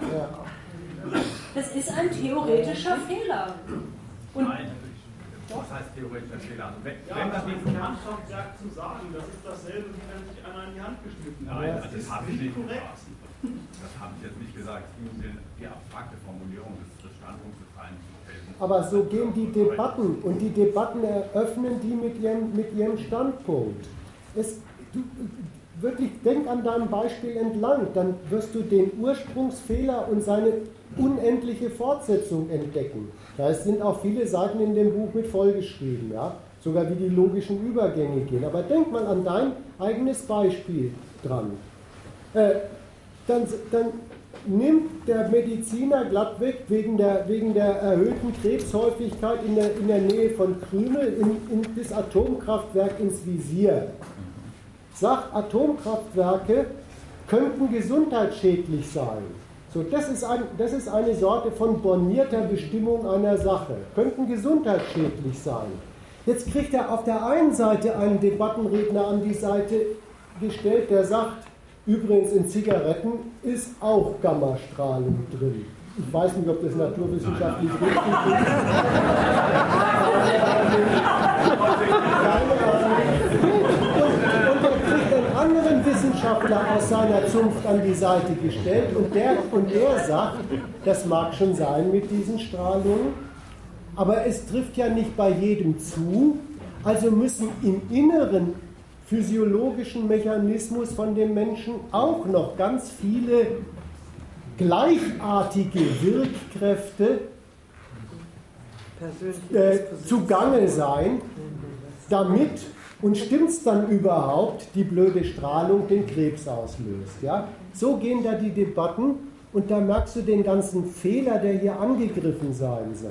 Das ist ein theoretischer Fehler. Und Nein. Was heißt theoretischer Fehler? Also wenn, ja, wenn das das nicht vom Handschaftswerk zu sagen, das ist dasselbe, wie wenn sich einer in die Hand geschnitten hat. Nein, das, das ist habe ich nicht korrekt. gesagt. Das habe ich jetzt nicht gesagt. Es ging um die, die abstrakte Formulierung des, des Standpunkts des Freien Helfens. Aber so gehen die Debatten, und die Debatten eröffnen die mit ihrem, mit ihrem Standpunkt. Es, du, wirklich, denk an deinem Beispiel entlang, dann wirst du den Ursprungsfehler und seine unendliche Fortsetzung entdecken. Da sind auch viele Seiten in dem Buch mit vollgeschrieben, ja? Sogar wie die logischen Übergänge gehen. Aber denk mal an dein eigenes Beispiel dran. Äh, dann, dann nimmt der Mediziner glattweg wegen der, wegen der erhöhten Krebshäufigkeit in der, in der Nähe von Krümel in, in das Atomkraftwerk ins Visier. Sagt, Atomkraftwerke könnten gesundheitsschädlich sein. So, das ist, ein, das ist eine Sorte von bornierter Bestimmung einer Sache. Könnten gesundheitsschädlich sein. Jetzt kriegt er auf der einen Seite einen Debattenredner an die Seite gestellt, der sagt, übrigens in Zigaretten ist auch Gammastrahlung drin. Ich weiß nicht, ob das naturwissenschaftlich richtig ist. Keine Ahnung. Und, und er kriegt Wissenschaftler aus seiner Zunft an die Seite gestellt und der, und der sagt, das mag schon sein mit diesen Strahlungen, aber es trifft ja nicht bei jedem zu, also müssen im inneren physiologischen Mechanismus von dem Menschen auch noch ganz viele gleichartige Wirkkräfte äh, zugange sein, damit, und stimmt es dann überhaupt, die blöde Strahlung den Krebs auslöst. Ja? So gehen da die Debatten und da merkst du den ganzen Fehler, der hier angegriffen sein soll.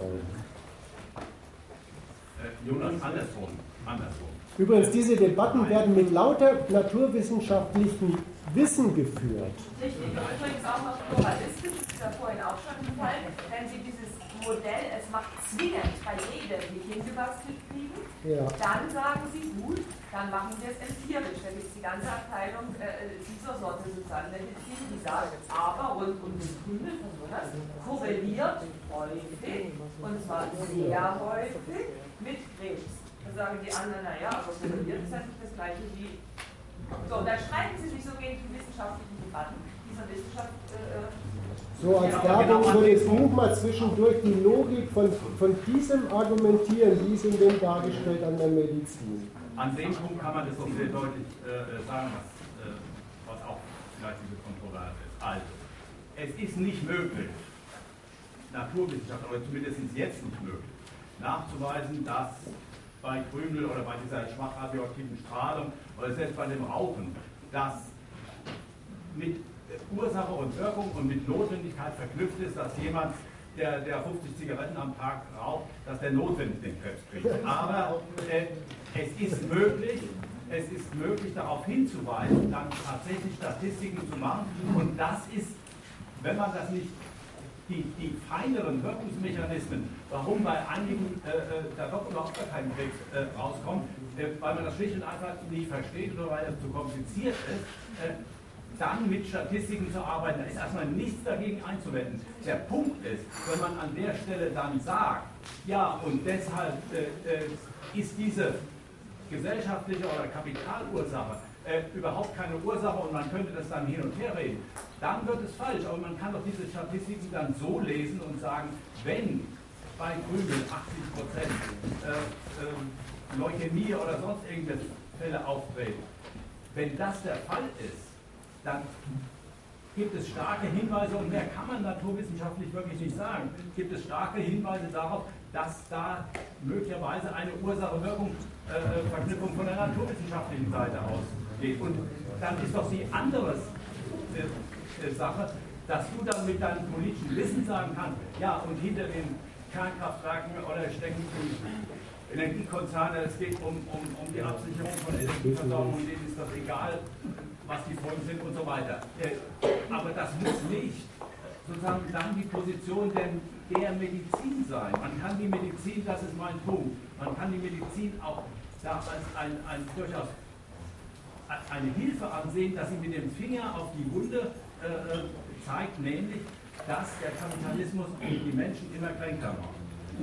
Äh, Jonas, andersrum. andersrum. Übrigens, diese Debatten werden mit lauter naturwissenschaftlichem Wissen geführt. Richtig, und übrigens auch noch pluralistisch, das ist ja vorhin auch schon gefallen, wenn Sie dieses Modell, es macht zwingend bei jedem nicht hingebastelt kriegen, ja. Dann sagen Sie, gut, dann machen wir es empirisch. Da gibt es die ganze Abteilung äh, dieser Sorte sozusagen, Medizin, die sagt, aber rund um das Grüne, das korreliert häufig, und zwar sehr häufig, mit Krebs. Da sagen die anderen, naja, aber korreliert ist ja nicht das gleiche wie. So, dann streiten Sie sich so gegen die wissenschaftlichen Debatten dieser Wissenschaft. Äh, So als Werbung für das Buch mal zwischendurch die Logik von, von diesem Argumentieren, wie es in dem dargestellt an der Medizin. An dem Punkt kann man das doch sehr deutlich äh, sagen, was, äh, was auch vielleicht diese Kontroverse ist. Also, es ist nicht möglich, Naturwissenschaft, oder zumindest ist es jetzt nicht möglich, nachzuweisen, dass bei Krümel oder bei dieser schwach radioaktiven Strahlung oder selbst bei dem Rauchen, dass mit Ursache und Wirkung und mit Notwendigkeit verknüpft ist, dass jemand, der, der fünfzig Zigaretten am Tag raucht, dass der notwendig den Krebs kriegt. Aber äh, es ist möglich, es ist möglich, darauf hinzuweisen, dann tatsächlich Statistiken zu machen. Und das ist, wenn man das nicht, die, die feineren Wirkungsmechanismen, warum bei einigen äh, da doch überhaupt gar kein Krebs äh, rauskommt, äh, weil man das schlicht und einfach nicht versteht oder weil es zu kompliziert ist, äh, dann mit Statistiken zu arbeiten, da ist erstmal nichts dagegen einzuwenden. Der Punkt ist, wenn man an der Stelle dann sagt, ja, und deshalb äh, äh, ist diese gesellschaftliche oder Kapitalursache äh, überhaupt keine Ursache und man könnte das dann hin und her reden, dann wird es falsch. Aber man kann doch diese Statistiken dann so lesen und sagen, wenn bei Krümel achtzig Prozent äh, äh, Leukämie oder sonst irgendwelche Fälle auftreten, wenn das der Fall ist, dann gibt es starke Hinweise, und mehr kann man naturwissenschaftlich wirklich nicht sagen, gibt es starke Hinweise darauf, dass da möglicherweise eine Ursache-Wirkung-Verknüpfung äh, von der naturwissenschaftlichen Seite ausgeht. Und dann ist doch die andere äh, Sache, dass du dann mit deinem politischen Wissen sagen kannst, ja, und hinter den Kernkraftwerken oder stecken die Energiekonzerne, es geht um, um, um die Absicherung von Energieversorgung, und denen ist das egal, was die Folgen sind und so weiter. Aber das muss nicht sozusagen dann die Position der, der Medizin sein. Man kann die Medizin, das ist mein Punkt, man kann die Medizin auch da als ein, ein, durchaus eine Hilfe ansehen, dass sie mit dem Finger auf die Wunde äh, zeigt, nämlich, dass der Kapitalismus die Menschen immer kränker macht.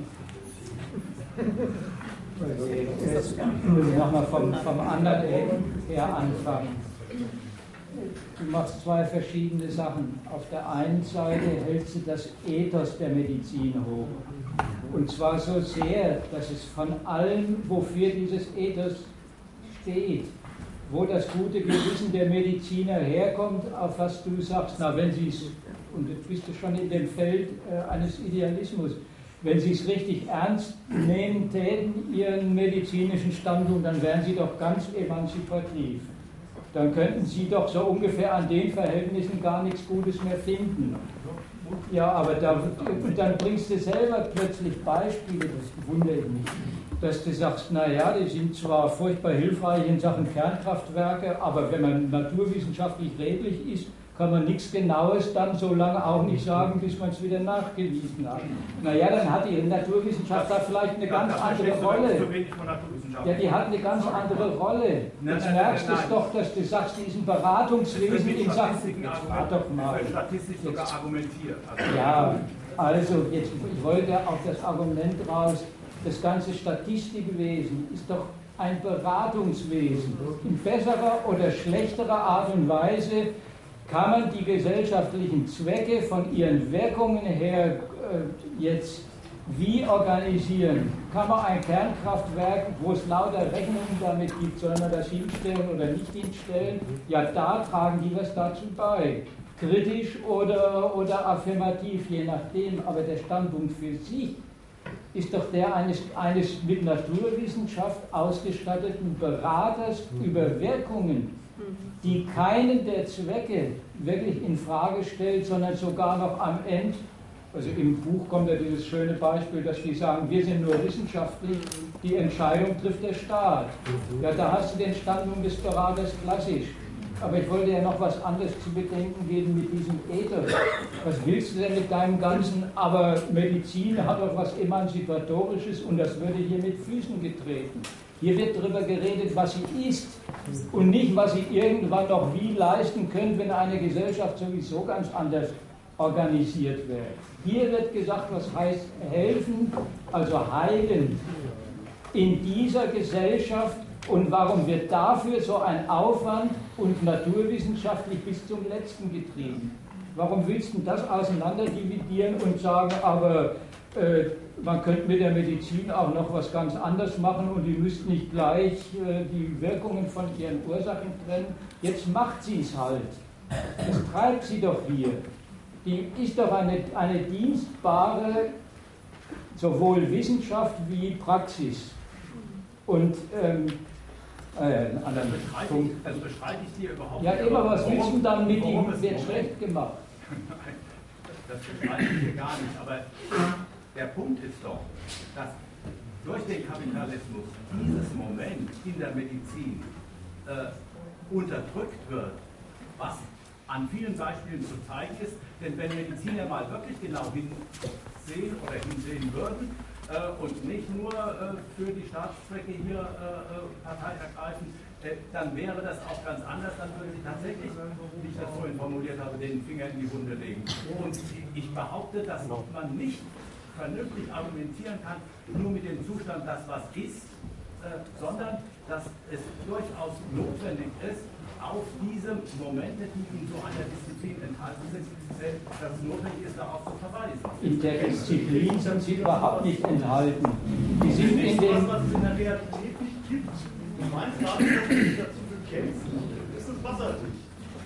Jetzt nochmal vom, vom anderen her anfangen. Du machst zwei verschiedene Sachen. Auf der einen Seite hältst du das Ethos der Medizin hoch. Und zwar so sehr, dass es von allem, wofür dieses Ethos steht, wo das gute Gewissen der Mediziner herkommt, auf was du sagst, na, wenn sie es, und jetzt bist du schon in dem Feld äh, eines Idealismus, wenn sie es richtig ernst nehmen täten, ihren medizinischen Standpunkt, dann wären sie doch ganz emanzipativ. Dann könnten sie doch so ungefähr an den Verhältnissen gar nichts Gutes mehr finden. Ja, aber da, und dann bringst du selber plötzlich Beispiele, das wundert mich, dass du sagst, naja, die sind zwar furchtbar hilfreich in Sachen Kernkraftwerke, aber wenn man naturwissenschaftlich redlich ist, kann man nichts Genaues dann so lange auch nicht sagen, bis man es wieder nachgewiesen hat. Naja, dann hat die Naturwissenschaft da vielleicht eine ganz andere Rolle. Ja, die hat eine ganz andere Rolle. Jetzt merkst du es doch, dass du sagst, diesen Beratungswesen in Sachen... Jetzt doch mal. Statistisch sogar argumentiert. Ja, also jetzt, ich wollte auf das Argument raus, das ganze Statistikwesen ist doch ein Beratungswesen. In besserer oder schlechterer Art und Weise kann man die gesellschaftlichen Zwecke von ihren Wirkungen her äh, jetzt wie organisieren? Kann man ein Kernkraftwerk, wo es lauter Rechnungen damit gibt, soll man das hinstellen oder nicht hinstellen? Ja, da tragen die was dazu bei. Kritisch oder, oder affirmativ, je nachdem. Aber der Standpunkt für sich ist doch der eines, eines mit Naturwissenschaft ausgestatteten Beraters über Wirkungen, die keinen der Zwecke wirklich in Frage stellt, sondern sogar noch am Ende. Also im Buch kommt ja dieses schöne Beispiel, dass die sagen, wir sind nur wissenschaftlich, die Entscheidung trifft der Staat. Ja, da hast du den Standpunkt des Beraters klassisch. Aber ich wollte ja noch was anderes zu bedenken geben mit diesem Ethos. Was willst du denn mit deinem Ganzen? Aber Medizin hat doch was Emanzipatorisches und das würde hier mit Füßen getreten. Hier wird darüber geredet, was sie ist und nicht, was sie irgendwann noch wie leisten können, wenn eine Gesellschaft sowieso ganz anders organisiert wird. Hier wird gesagt, was heißt helfen, also heilen in dieser Gesellschaft und warum wird dafür so ein Aufwand und naturwissenschaftlich bis zum Letzten getrieben? Warum willst du das auseinander dividieren und sagen, aber äh, man könnte mit der Medizin auch noch was ganz anderes machen und die müsst nicht gleich äh, die Wirkungen von ihren Ursachen trennen. Jetzt macht sie es halt. Das treibt sie doch hier. Die ist doch eine, eine dienstbare, sowohl Wissenschaft wie Praxis. Und ähm, äh, einen anderen bestreite Punkt. Ich, also bestreite ich dir überhaupt ja, nicht. Ja, immer, was willst du dann mit ihm? Es Wird schlecht gemacht. Nein, das bestreite ich dir gar nicht. Aber der Punkt ist doch, dass durch den Kapitalismus dieses Moment in der Medizin äh, unterdrückt wird, was an vielen Beispielen zu zeigen ist, denn wenn Mediziner mal wirklich genau hinsehen oder hinsehen würden äh, und nicht nur äh, für die Staatszwecke hier äh, Partei ergreifen, äh, dann wäre das auch ganz anders, dann würden sie tatsächlich, wie ich das vorhin formuliert habe, den Finger in die Wunde legen. Und ich behaupte, dass man nicht vernünftig argumentieren kann, nur mit dem Zustand, dass was ist, äh, sondern dass es durchaus notwendig ist, auf diese Momente, die in so einer Disziplin enthalten sind, dass es notwendig ist, darauf zu verweisen. In der Disziplin sind sie überhaupt nicht enthalten. Die sind in Was, den was es in der Realität nicht gibt. Du meinst, da nicht dazu bekämpfen, ist das wasserdicht.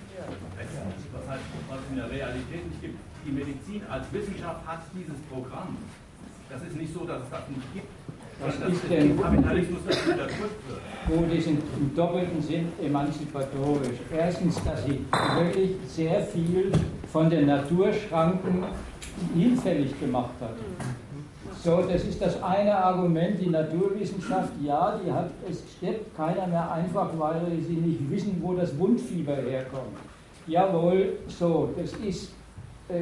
Was heißt, was es in der Realität nicht gibt? Die Medizin als Wissenschaft hat dieses Programm. Das ist nicht so, dass es das nicht gibt. Was das ist denn Kapitalismus, das unterdrückt wird? Wo die sind im doppelten Sinn emanzipatorisch. Erstens, dass sie wirklich sehr viel von den Naturschranken hinfällig gemacht hat. So, das ist das eine Argument, die Naturwissenschaft, ja, die hat, es stirbt keiner mehr einfach, weil sie nicht wissen, wo das Wundfieber herkommt. Jawohl, so, das ist, äh,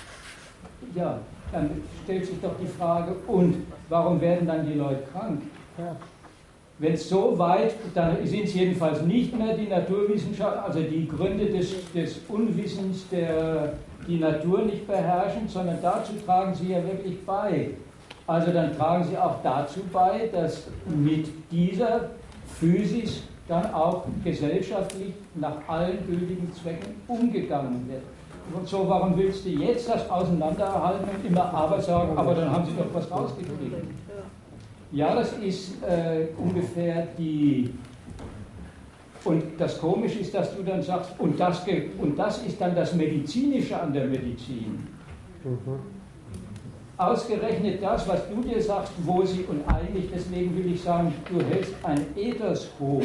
ja, dann stellt sich doch die Frage, und warum werden dann die Leute krank? Ja. Wenn es so weit, dann sind es jedenfalls nicht mehr die Naturwissenschaft, also die Gründe des, des Unwissens, der die Natur nicht beherrschen, sondern dazu tragen sie ja wirklich bei. Also dann tragen sie auch dazu bei, dass mit dieser Physis dann auch gesellschaftlich nach allen gültigen Zwecken umgegangen wird. Und so, warum willst du jetzt das auseinanderhalten und immer aber sagen, aber dann haben sie doch was rausgekriegt. Ja, das ist äh, ungefähr die... Und das Komische ist, dass du dann sagst, und das, und das ist dann das Medizinische an der Medizin. Mhm. Ausgerechnet das, was du dir sagst, wo sie, und eigentlich deswegen will ich sagen, du hältst ein Ethos hoch,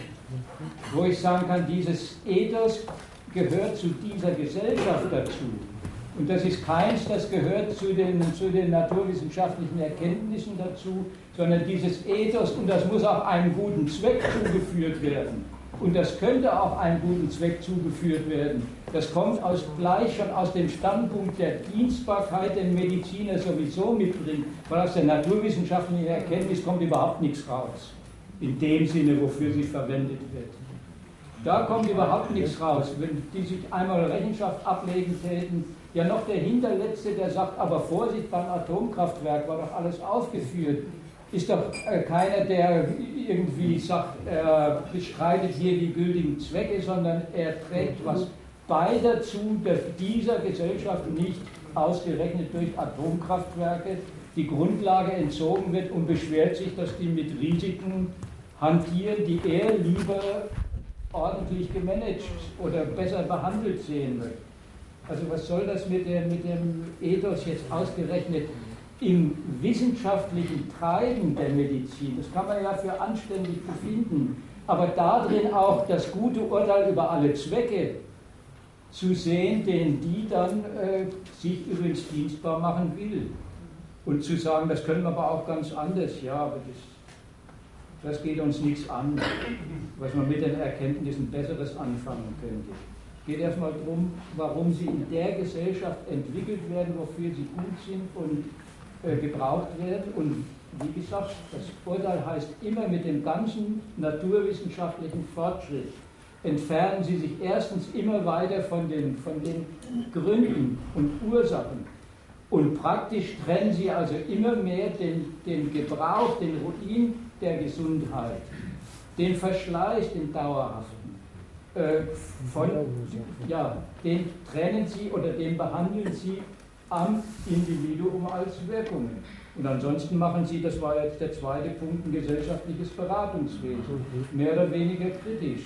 wo ich sagen kann, dieses Ethos gehört zu dieser Gesellschaft dazu. Und das ist keins, das gehört zu den, zu den naturwissenschaftlichen Erkenntnissen dazu, sondern dieses Ethos, und das muss auch einem guten Zweck zugeführt werden. Und das könnte auch einem guten Zweck zugeführt werden. Das kommt aus, gleich schon aus dem Standpunkt der Dienstbarkeit, den Mediziner sowieso mitbringt, weil aus der naturwissenschaftlichen Erkenntnis kommt überhaupt nichts raus. In dem Sinne, wofür sie verwendet wird. Da kommt überhaupt nichts raus. Wenn die sich einmal Rechenschaft ablegen täten, ja noch der Hinterletzte, der sagt, aber Vorsicht, beim Atomkraftwerk war doch alles aufgeführt. ist doch äh, keiner, der irgendwie sagt, er bestreitet hier die gültigen Zwecke, sondern er trägt was bei dazu, dass dieser Gesellschaft nicht ausgerechnet durch Atomkraftwerke die Grundlage entzogen wird und beschwert sich, dass die mit Risiken hantieren, die er lieber ordentlich gemanagt oder besser behandelt sehen möchte. Also was soll das mit, der, mit dem Ethos jetzt ausgerechnet im wissenschaftlichen Treiben der Medizin? Das kann man ja für anständig befinden, aber darin auch das gute Urteil über alle Zwecke zu sehen, denen die dann äh, sich übrigens dienstbar machen will. Und zu sagen, das können wir aber auch ganz anders, ja, aber das, das geht uns nichts an, was man mit den Erkenntnissen Besseres anfangen könnte. Es geht erstmal darum, warum sie in der Gesellschaft entwickelt werden, wofür sie gut sind und äh, gebraucht werden. Und wie gesagt, das Urteil heißt immer, mit dem ganzen naturwissenschaftlichen Fortschritt entfernen sie sich erstens immer weiter von den, von den Gründen und Ursachen. Und praktisch trennen sie also immer mehr den, den Gebrauch, den Ruin der Gesundheit, den Verschleiß, den dauerhaften, äh, von, ja, den trennen sie oder den behandeln sie am Individuum als Wirkungen. Und ansonsten machen sie, das war jetzt der zweite Punkt, ein gesellschaftliches Beratungswesen, mehr oder weniger kritisch.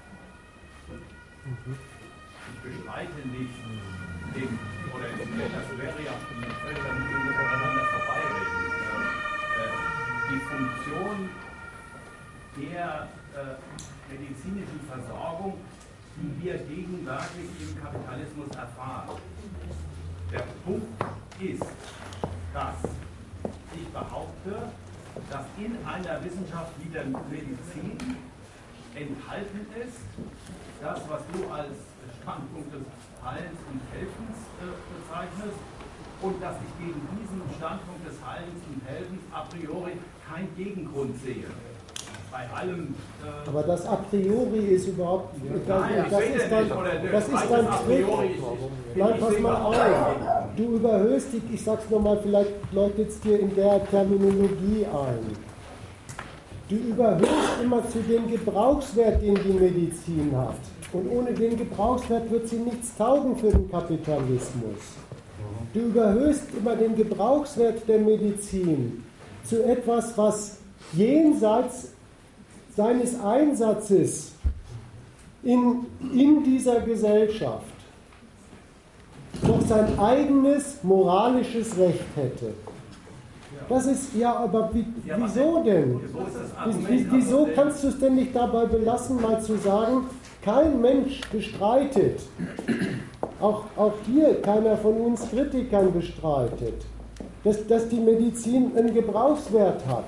Ich bestreite nicht den, oder das wäre ja miteinander vorbeireden. Die Funktion der äh, medizinischen Versorgung, die wir gegenwärtig im Kapitalismus erfahren. Der Punkt ist, dass ich behaupte, dass in einer Wissenschaft wie der Medizin enthalten ist, das, was du als Standpunkt des Heilens und Helfens äh, bezeichnest, und dass ich gegen diesen Standpunkt des Heilens und Helfens a priori keinen Gegengrund sehe. Bei allem. Äh Aber das a priori ist überhaupt. Ja. Das, Nein, das, ist dann, das ist dann Trick. Nein, pass mal auf. Du überhöhst die, ich sag's nochmal, vielleicht leuchtet es dir in der Terminologie ein. Du überhöhst immer zu dem Gebrauchswert, den die Medizin hat. Und ohne den Gebrauchswert wird sie nichts taugen für den Kapitalismus. Du überhöhst immer den Gebrauchswert der Medizin zu etwas, was jenseits seines Einsatzes in, in dieser Gesellschaft noch sein eigenes moralisches Recht hätte. Das ist, ja, aber wie, wieso denn? Wieso kannst du es denn nicht dabei belassen, mal zu sagen, kein Mensch bestreitet, auch, auch hier keiner von uns Kritikern bestreitet, dass, dass die Medizin einen Gebrauchswert hat.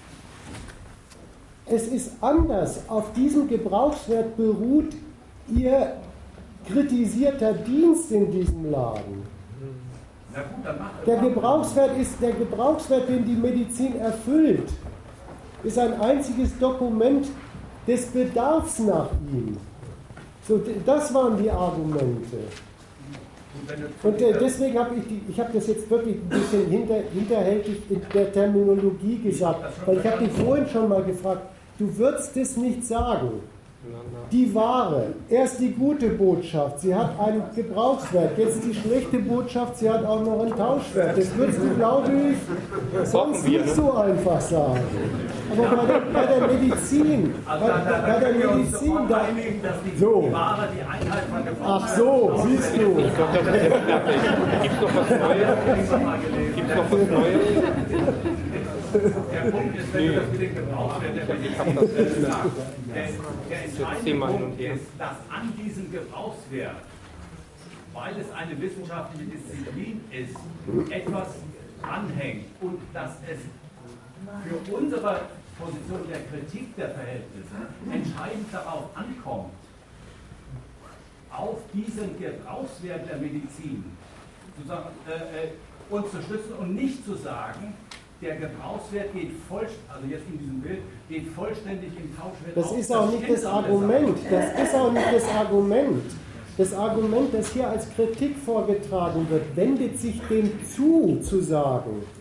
Es ist anders. Auf diesem Gebrauchswert beruht ihr kritisierter Dienst in diesem Laden. Der Gebrauchswert ist der Gebrauchswert, den die Medizin erfüllt, ist ein einziges Dokument des Bedarfs nach ihm. So, das waren die Argumente. Und äh, deswegen habe ich, die, ich habe das jetzt wirklich ein bisschen hinter, hinterhältig in der Terminologie gesagt, weil ich habe dich vorhin schon mal gefragt, du würdest es nicht sagen. Die wahre, erst die gute Botschaft, sie hat einen Gebrauchswert, jetzt die schlechte Botschaft, sie hat auch noch einen Tauschwert. Das würdest du, glaube ich, sonst nicht so einfach sagen. Aber bei der, bei der Medizin, bei, bei der Medizin, da, so. Ach so, siehst du. Gibt es noch was Neues? Gibt es noch was Neues? Der Punkt ist, wenn du das mit dem Gebrauchswert der Medizin sagst, der, der entscheidende Punkt ist, dass an diesem Gebrauchswert, weil es eine wissenschaftliche Disziplin ist, etwas anhängt und dass es für unsere Position der Kritik der Verhältnisse entscheidend darauf ankommt, auf diesen Gebrauchswert der Medizin sozusagen, äh, äh, uns zu stützen und nicht zu sagen, der Gebrauchswert geht vollständig, also jetzt in diesem Bild, geht vollständig im Tauschwert Das auf. ist auch nicht das Argument. Das ist auch nicht das Argument. Das Argument, das hier als Kritik vorgetragen wird, wendet sich dem zu, zu sagen,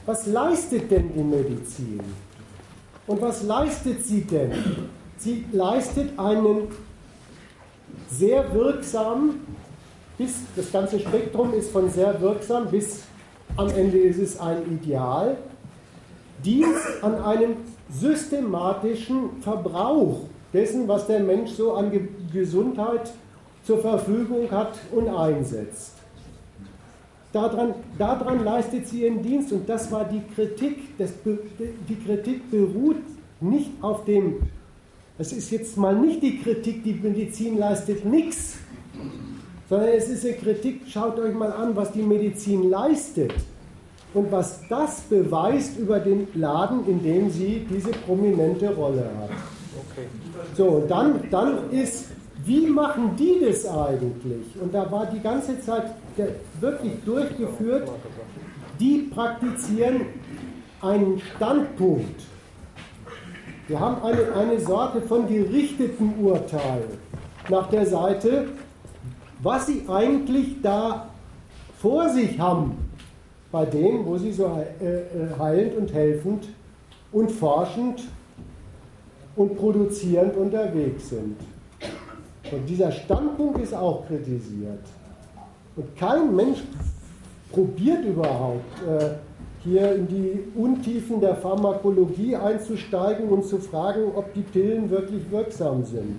was leistet denn die Medizin? Und was leistet sie denn? Sie leistet einen sehr wirksamen, bis das ganze Spektrum ist von sehr wirksam bis am Ende ist es ein Ideal, Dienst an einem systematischen Verbrauch dessen, was der Mensch so an Ge- Gesundheit zur Verfügung hat und einsetzt. Daran, daran leistet sie ihren Dienst und das war die Kritik. Das, die Kritik beruht nicht auf dem, das ist jetzt mal nicht die Kritik, die Medizin leistet nichts, sondern es ist eine Kritik, schaut euch mal an, was die Medizin leistet und was das beweist über den Laden, in dem sie diese prominente Rolle hat. Okay. So, und dann, dann ist, wie machen die das eigentlich? Und da war die ganze Zeit wirklich durchgeführt, die praktizieren einen Standpunkt. Wir haben eine, eine Sorte von gerichtetem Urteil nach der Seite, was sie eigentlich da vor sich haben, bei dem, wo sie so heilend und helfend und forschend und produzierend unterwegs sind. Und dieser Standpunkt ist auch kritisiert. Und kein Mensch probiert überhaupt, äh, hier in die Untiefen der Pharmakologie einzusteigen und zu fragen, ob die Pillen wirklich wirksam sind.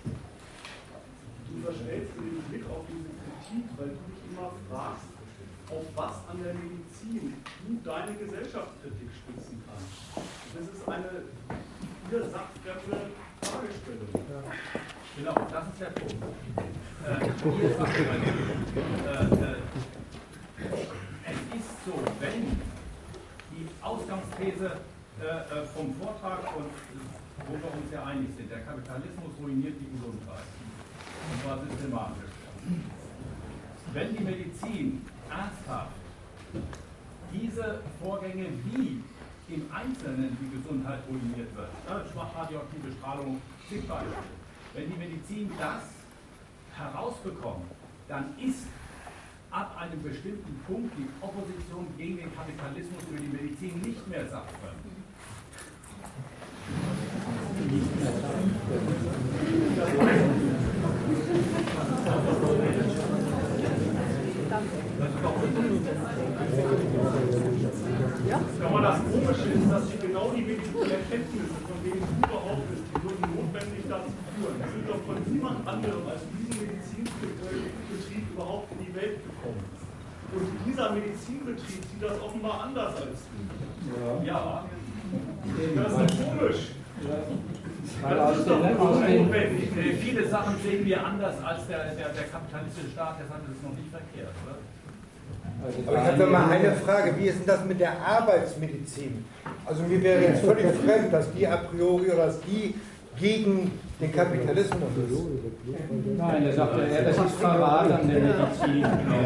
Du überstellst den Blick auf diese Kritik, weil du dich immer fragst, auf was an der Medizin du deine Gesellschaftskritik stützen kannst. Das ist eine dir sachfremde Fragestellung. Ja. Genau, das ist der Punkt. Äh, hier ist äh, äh, es ist so, wenn die Ausgangsthese äh, vom Vortrag und wo wir uns ja einig sind, der Kapitalismus ruiniert die Gesundheit, und zwar systematisch. Wenn die Medizin ernsthaft diese Vorgänge, wie im Einzelnen die Gesundheit ruiniert wird, äh, schwach radioaktive Strahlung, zig Beispiele. Wenn die Medizin das herausbekommt, dann ist ab einem bestimmten Punkt die Opposition gegen den Kapitalismus über die Medizin nicht mehr sachfremd. Aber das Komische ist, dass genau die medizinischen Erkenntnisse, von denen du behauptest, die würden notwendig dazu führen, die sind doch von niemand anderem als diesem Medizinbetrieb überhaupt in die Welt gekommen. Und dieser Medizinbetrieb sieht das offenbar anders als du. Ja. Das ist komisch. Das ist doch notwendig. Viele Sachen sehen wir anders als der, der, der kapitalistische Staat, deshalb ist es noch nicht verkehrt, oder? Aber ich habe mal eine Frage, wie ist denn das mit der Arbeitsmedizin? Also mir wäre jetzt völlig fremd, dass die a priori oder dass die gegen den Kapitalismus ist. Nein, er sagt, ja, das ist Verrat an der Medizin.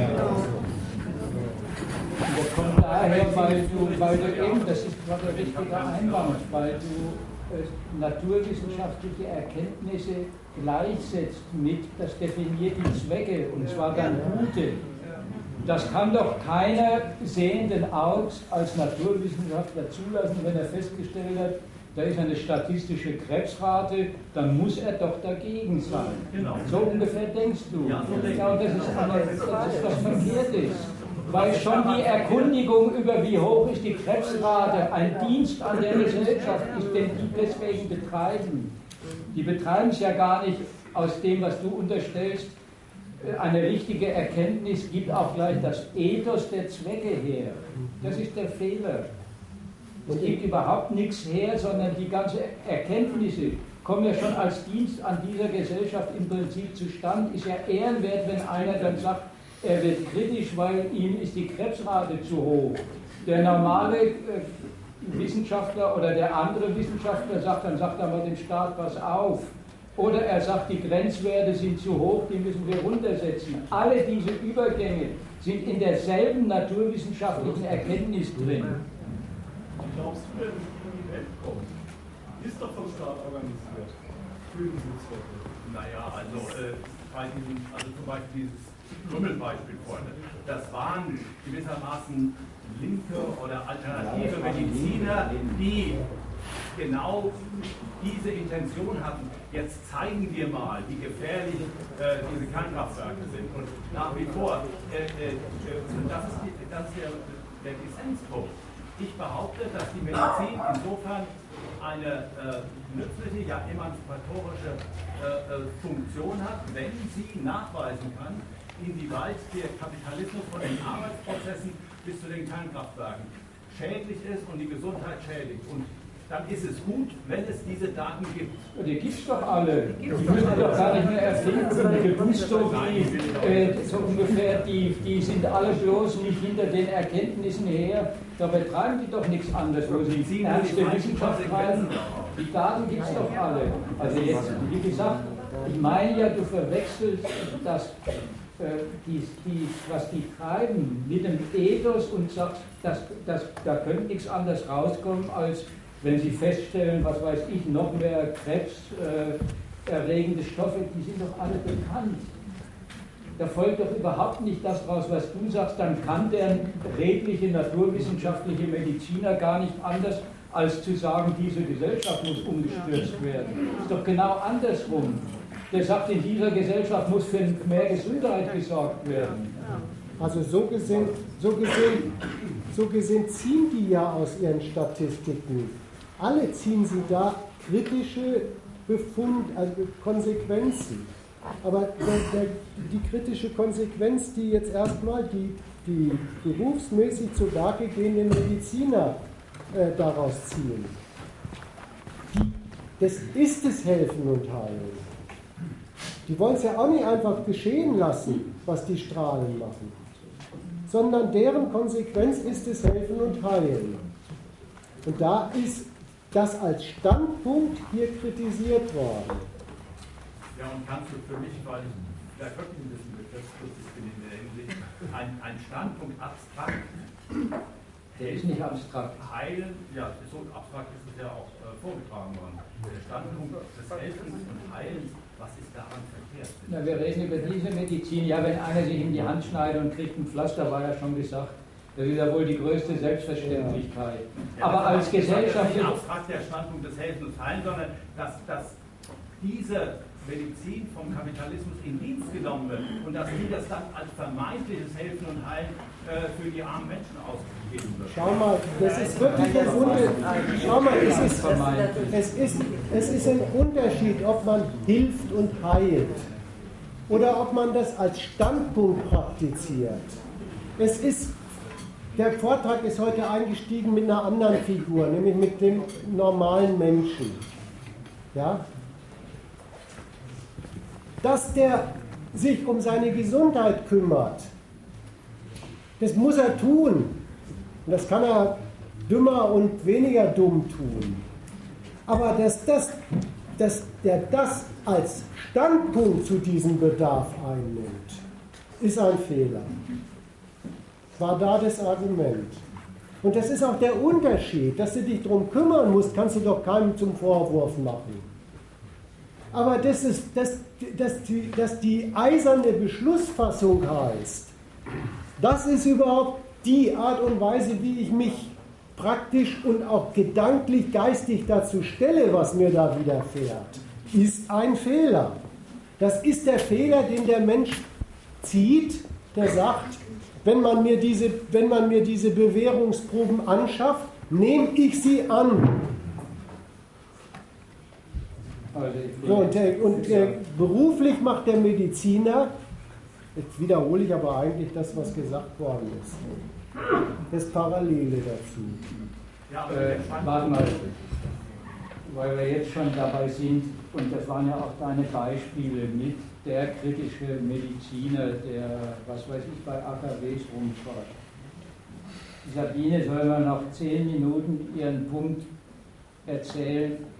Das kommt daher, weil du, weil du eben, das ist der richtige Einwand, weil du äh, naturwissenschaftliche Erkenntnisse gleichsetzt mit, das definiert die Zwecke, und zwar dann gute. Das kann doch keiner sehenden Auges als Naturwissenschaftler zulassen, wenn er festgestellt hat, da ist eine statistische Krebsrate, dann muss er doch dagegen sein. Genau. So ungefähr denkst du. Ja, so denke ich. Das ist, eine, das ist was Verkehrtes. Weil schon die Erkundigung über wie hoch ist die Krebsrate ein Dienst an der Gesellschaft ist, den die deswegen betreiben. Die betreiben es ja gar nicht aus dem, was du unterstellst. Eine richtige Erkenntnis gibt auch gleich das Ethos der Zwecke her. Das ist der Fehler. Es gibt überhaupt nichts her, sondern die ganzen Erkenntnisse kommen ja schon als Dienst an dieser Gesellschaft im Prinzip zustande. Ist ja ehrenwert, wenn einer dann sagt, er wird kritisch, weil ihm ist die Krebsrate zu hoch. Der normale äh, Wissenschaftler oder der andere Wissenschaftler sagt, dann sagt er mal dem Staat, pass auf. Oder er sagt, die Grenzwerte sind zu hoch, die müssen wir runtersetzen. Alle diese Übergänge sind in derselben naturwissenschaftlichen Erkenntnis drin. Glaubst du denn, dass die in die Welt kommt? Die ist doch vom Staat organisiert. Für diese Zwecke. Naja, also, äh, bei diesem, also zum Beispiel dieses Krümmelbeispiel vorne. Das waren gewissermaßen linke oder alternative Mediziner, die genau diese Intention hatten. Jetzt zeigen wir mal, wie gefährlich äh, diese Kernkraftwerke sind. Und nach wie vor, äh, äh, das ist, die, das ist der, der Dissenspunkt. Ich behaupte, dass die Medizin insofern eine äh, nützliche, ja emanzipatorische äh, Funktion hat, wenn sie nachweisen kann, inwieweit der Kapitalismus von den Arbeitsprozessen bis zu den Kernkraftwerken schädlich ist und die Gesundheit schädigt. Und dann ist es gut, wenn es diese Daten gibt. Die gibt es doch alle. Die müssen doch gar nicht mehr erfinden. Gewusst so wie äh, so ungefähr, die, die sind alle bloß nicht hinter den Erkenntnissen her. Da betreiben die doch nichts anderes, wo sie ernste Wissenschaft treiben. Die Daten gibt es doch alle. Also jetzt, wie gesagt, ich meine ja, du verwechselst das, äh, die, die, was die treiben, mit dem Ethos und sagst, dass, dass, da könnte nichts anderes rauskommen, als wenn Sie feststellen, was weiß ich, noch mehr krebserregende äh, Stoffe, die sind doch alle bekannt. Da folgt doch überhaupt nicht das raus, was du sagst, dann kann der redliche, naturwissenschaftliche Mediziner gar nicht anders, als zu sagen, diese Gesellschaft muss umgestürzt werden. Das ist doch genau andersrum. Der sagt, in dieser Gesellschaft muss für mehr Gesundheit gesorgt werden. Also so gesehen, so gesehen, so gesehen ziehen die ja aus ihren Statistiken. Alle ziehen sie da kritische Befund, also Konsequenzen. Aber der, der, die kritische Konsequenz, die jetzt erstmal die, die berufsmäßig zu Werke gehenden Mediziner äh, daraus ziehen, die, das ist es Helfen und Heilen. Die wollen es ja auch nicht einfach geschehen lassen, was die Strahlen machen, sondern deren Konsequenz ist es Helfen und Heilen. Und da ist das als Standpunkt hier kritisiert worden. Ja, und kannst du für mich, weil ich da wirklich ein bisschen begriffsstutzig bin in der Hinsicht, ein, ein Standpunkt abstrakt. Der ist nicht abstrakt. Heilen, ja, so abstrakt ist es ja auch äh, vorgetragen worden. Der Standpunkt des Helfens und Heilens, was ist daran verkehrt? Na, wir reden über diese Medizin. Ja, wenn einer sich in die Hand schneidet und kriegt ein Pflaster, war ja schon gesagt. Das ist ja wohl die größte Selbstverständlichkeit. Ja, aber als Gesellschaft... Das ist nicht abstrakt der Standpunkt des Helfen und Heilen, sondern dass, dass diese Medizin vom Kapitalismus in Dienst genommen wird und dass die das dann als vermeintliches Helfen und Heilen äh, für die armen Menschen ausgegeben wird. Schau mal, das ist wirklich ein Unterschied. Schau mal, es ist, es, ist, es ist ein Unterschied, ob man hilft und heilt oder ob man das als Standpunkt praktiziert. Es ist, der Vortrag ist heute eingestiegen mit einer anderen Figur, nämlich mit dem normalen Menschen. Ja? Dass der sich um seine Gesundheit kümmert, das muss er tun. Und das kann er dümmer und weniger dumm tun. Aber dass, das, dass der das als Standpunkt zu diesem Bedarf einnimmt, ist ein Fehler. War da das Argument. Und das ist auch der Unterschied. Dass du dich darum kümmern musst, kannst du doch keinem zum Vorwurf machen. Aber das ist, dass, dass, die, dass die eiserne Beschlussfassung heißt, das ist überhaupt die Art und Weise, wie ich mich praktisch und auch gedanklich, geistig dazu stelle, was mir da widerfährt, ist ein Fehler. Das ist der Fehler, den der Mensch zieht, der sagt, wenn man mir diese, wenn man mir diese Bewährungsproben anschafft, nehme ich sie an. So, und der, und der, beruflich macht der Mediziner, jetzt wiederhole ich aber eigentlich das, was gesagt worden ist, das Parallele dazu. Ja, äh, warte mal, weil wir jetzt schon dabei sind, und das waren ja auch deine Beispiele mit der kritische Mediziner, der, was weiß ich, bei A K Ws rumforscht. Sabine soll mal noch zehn Minuten ihren Punkt erzählen,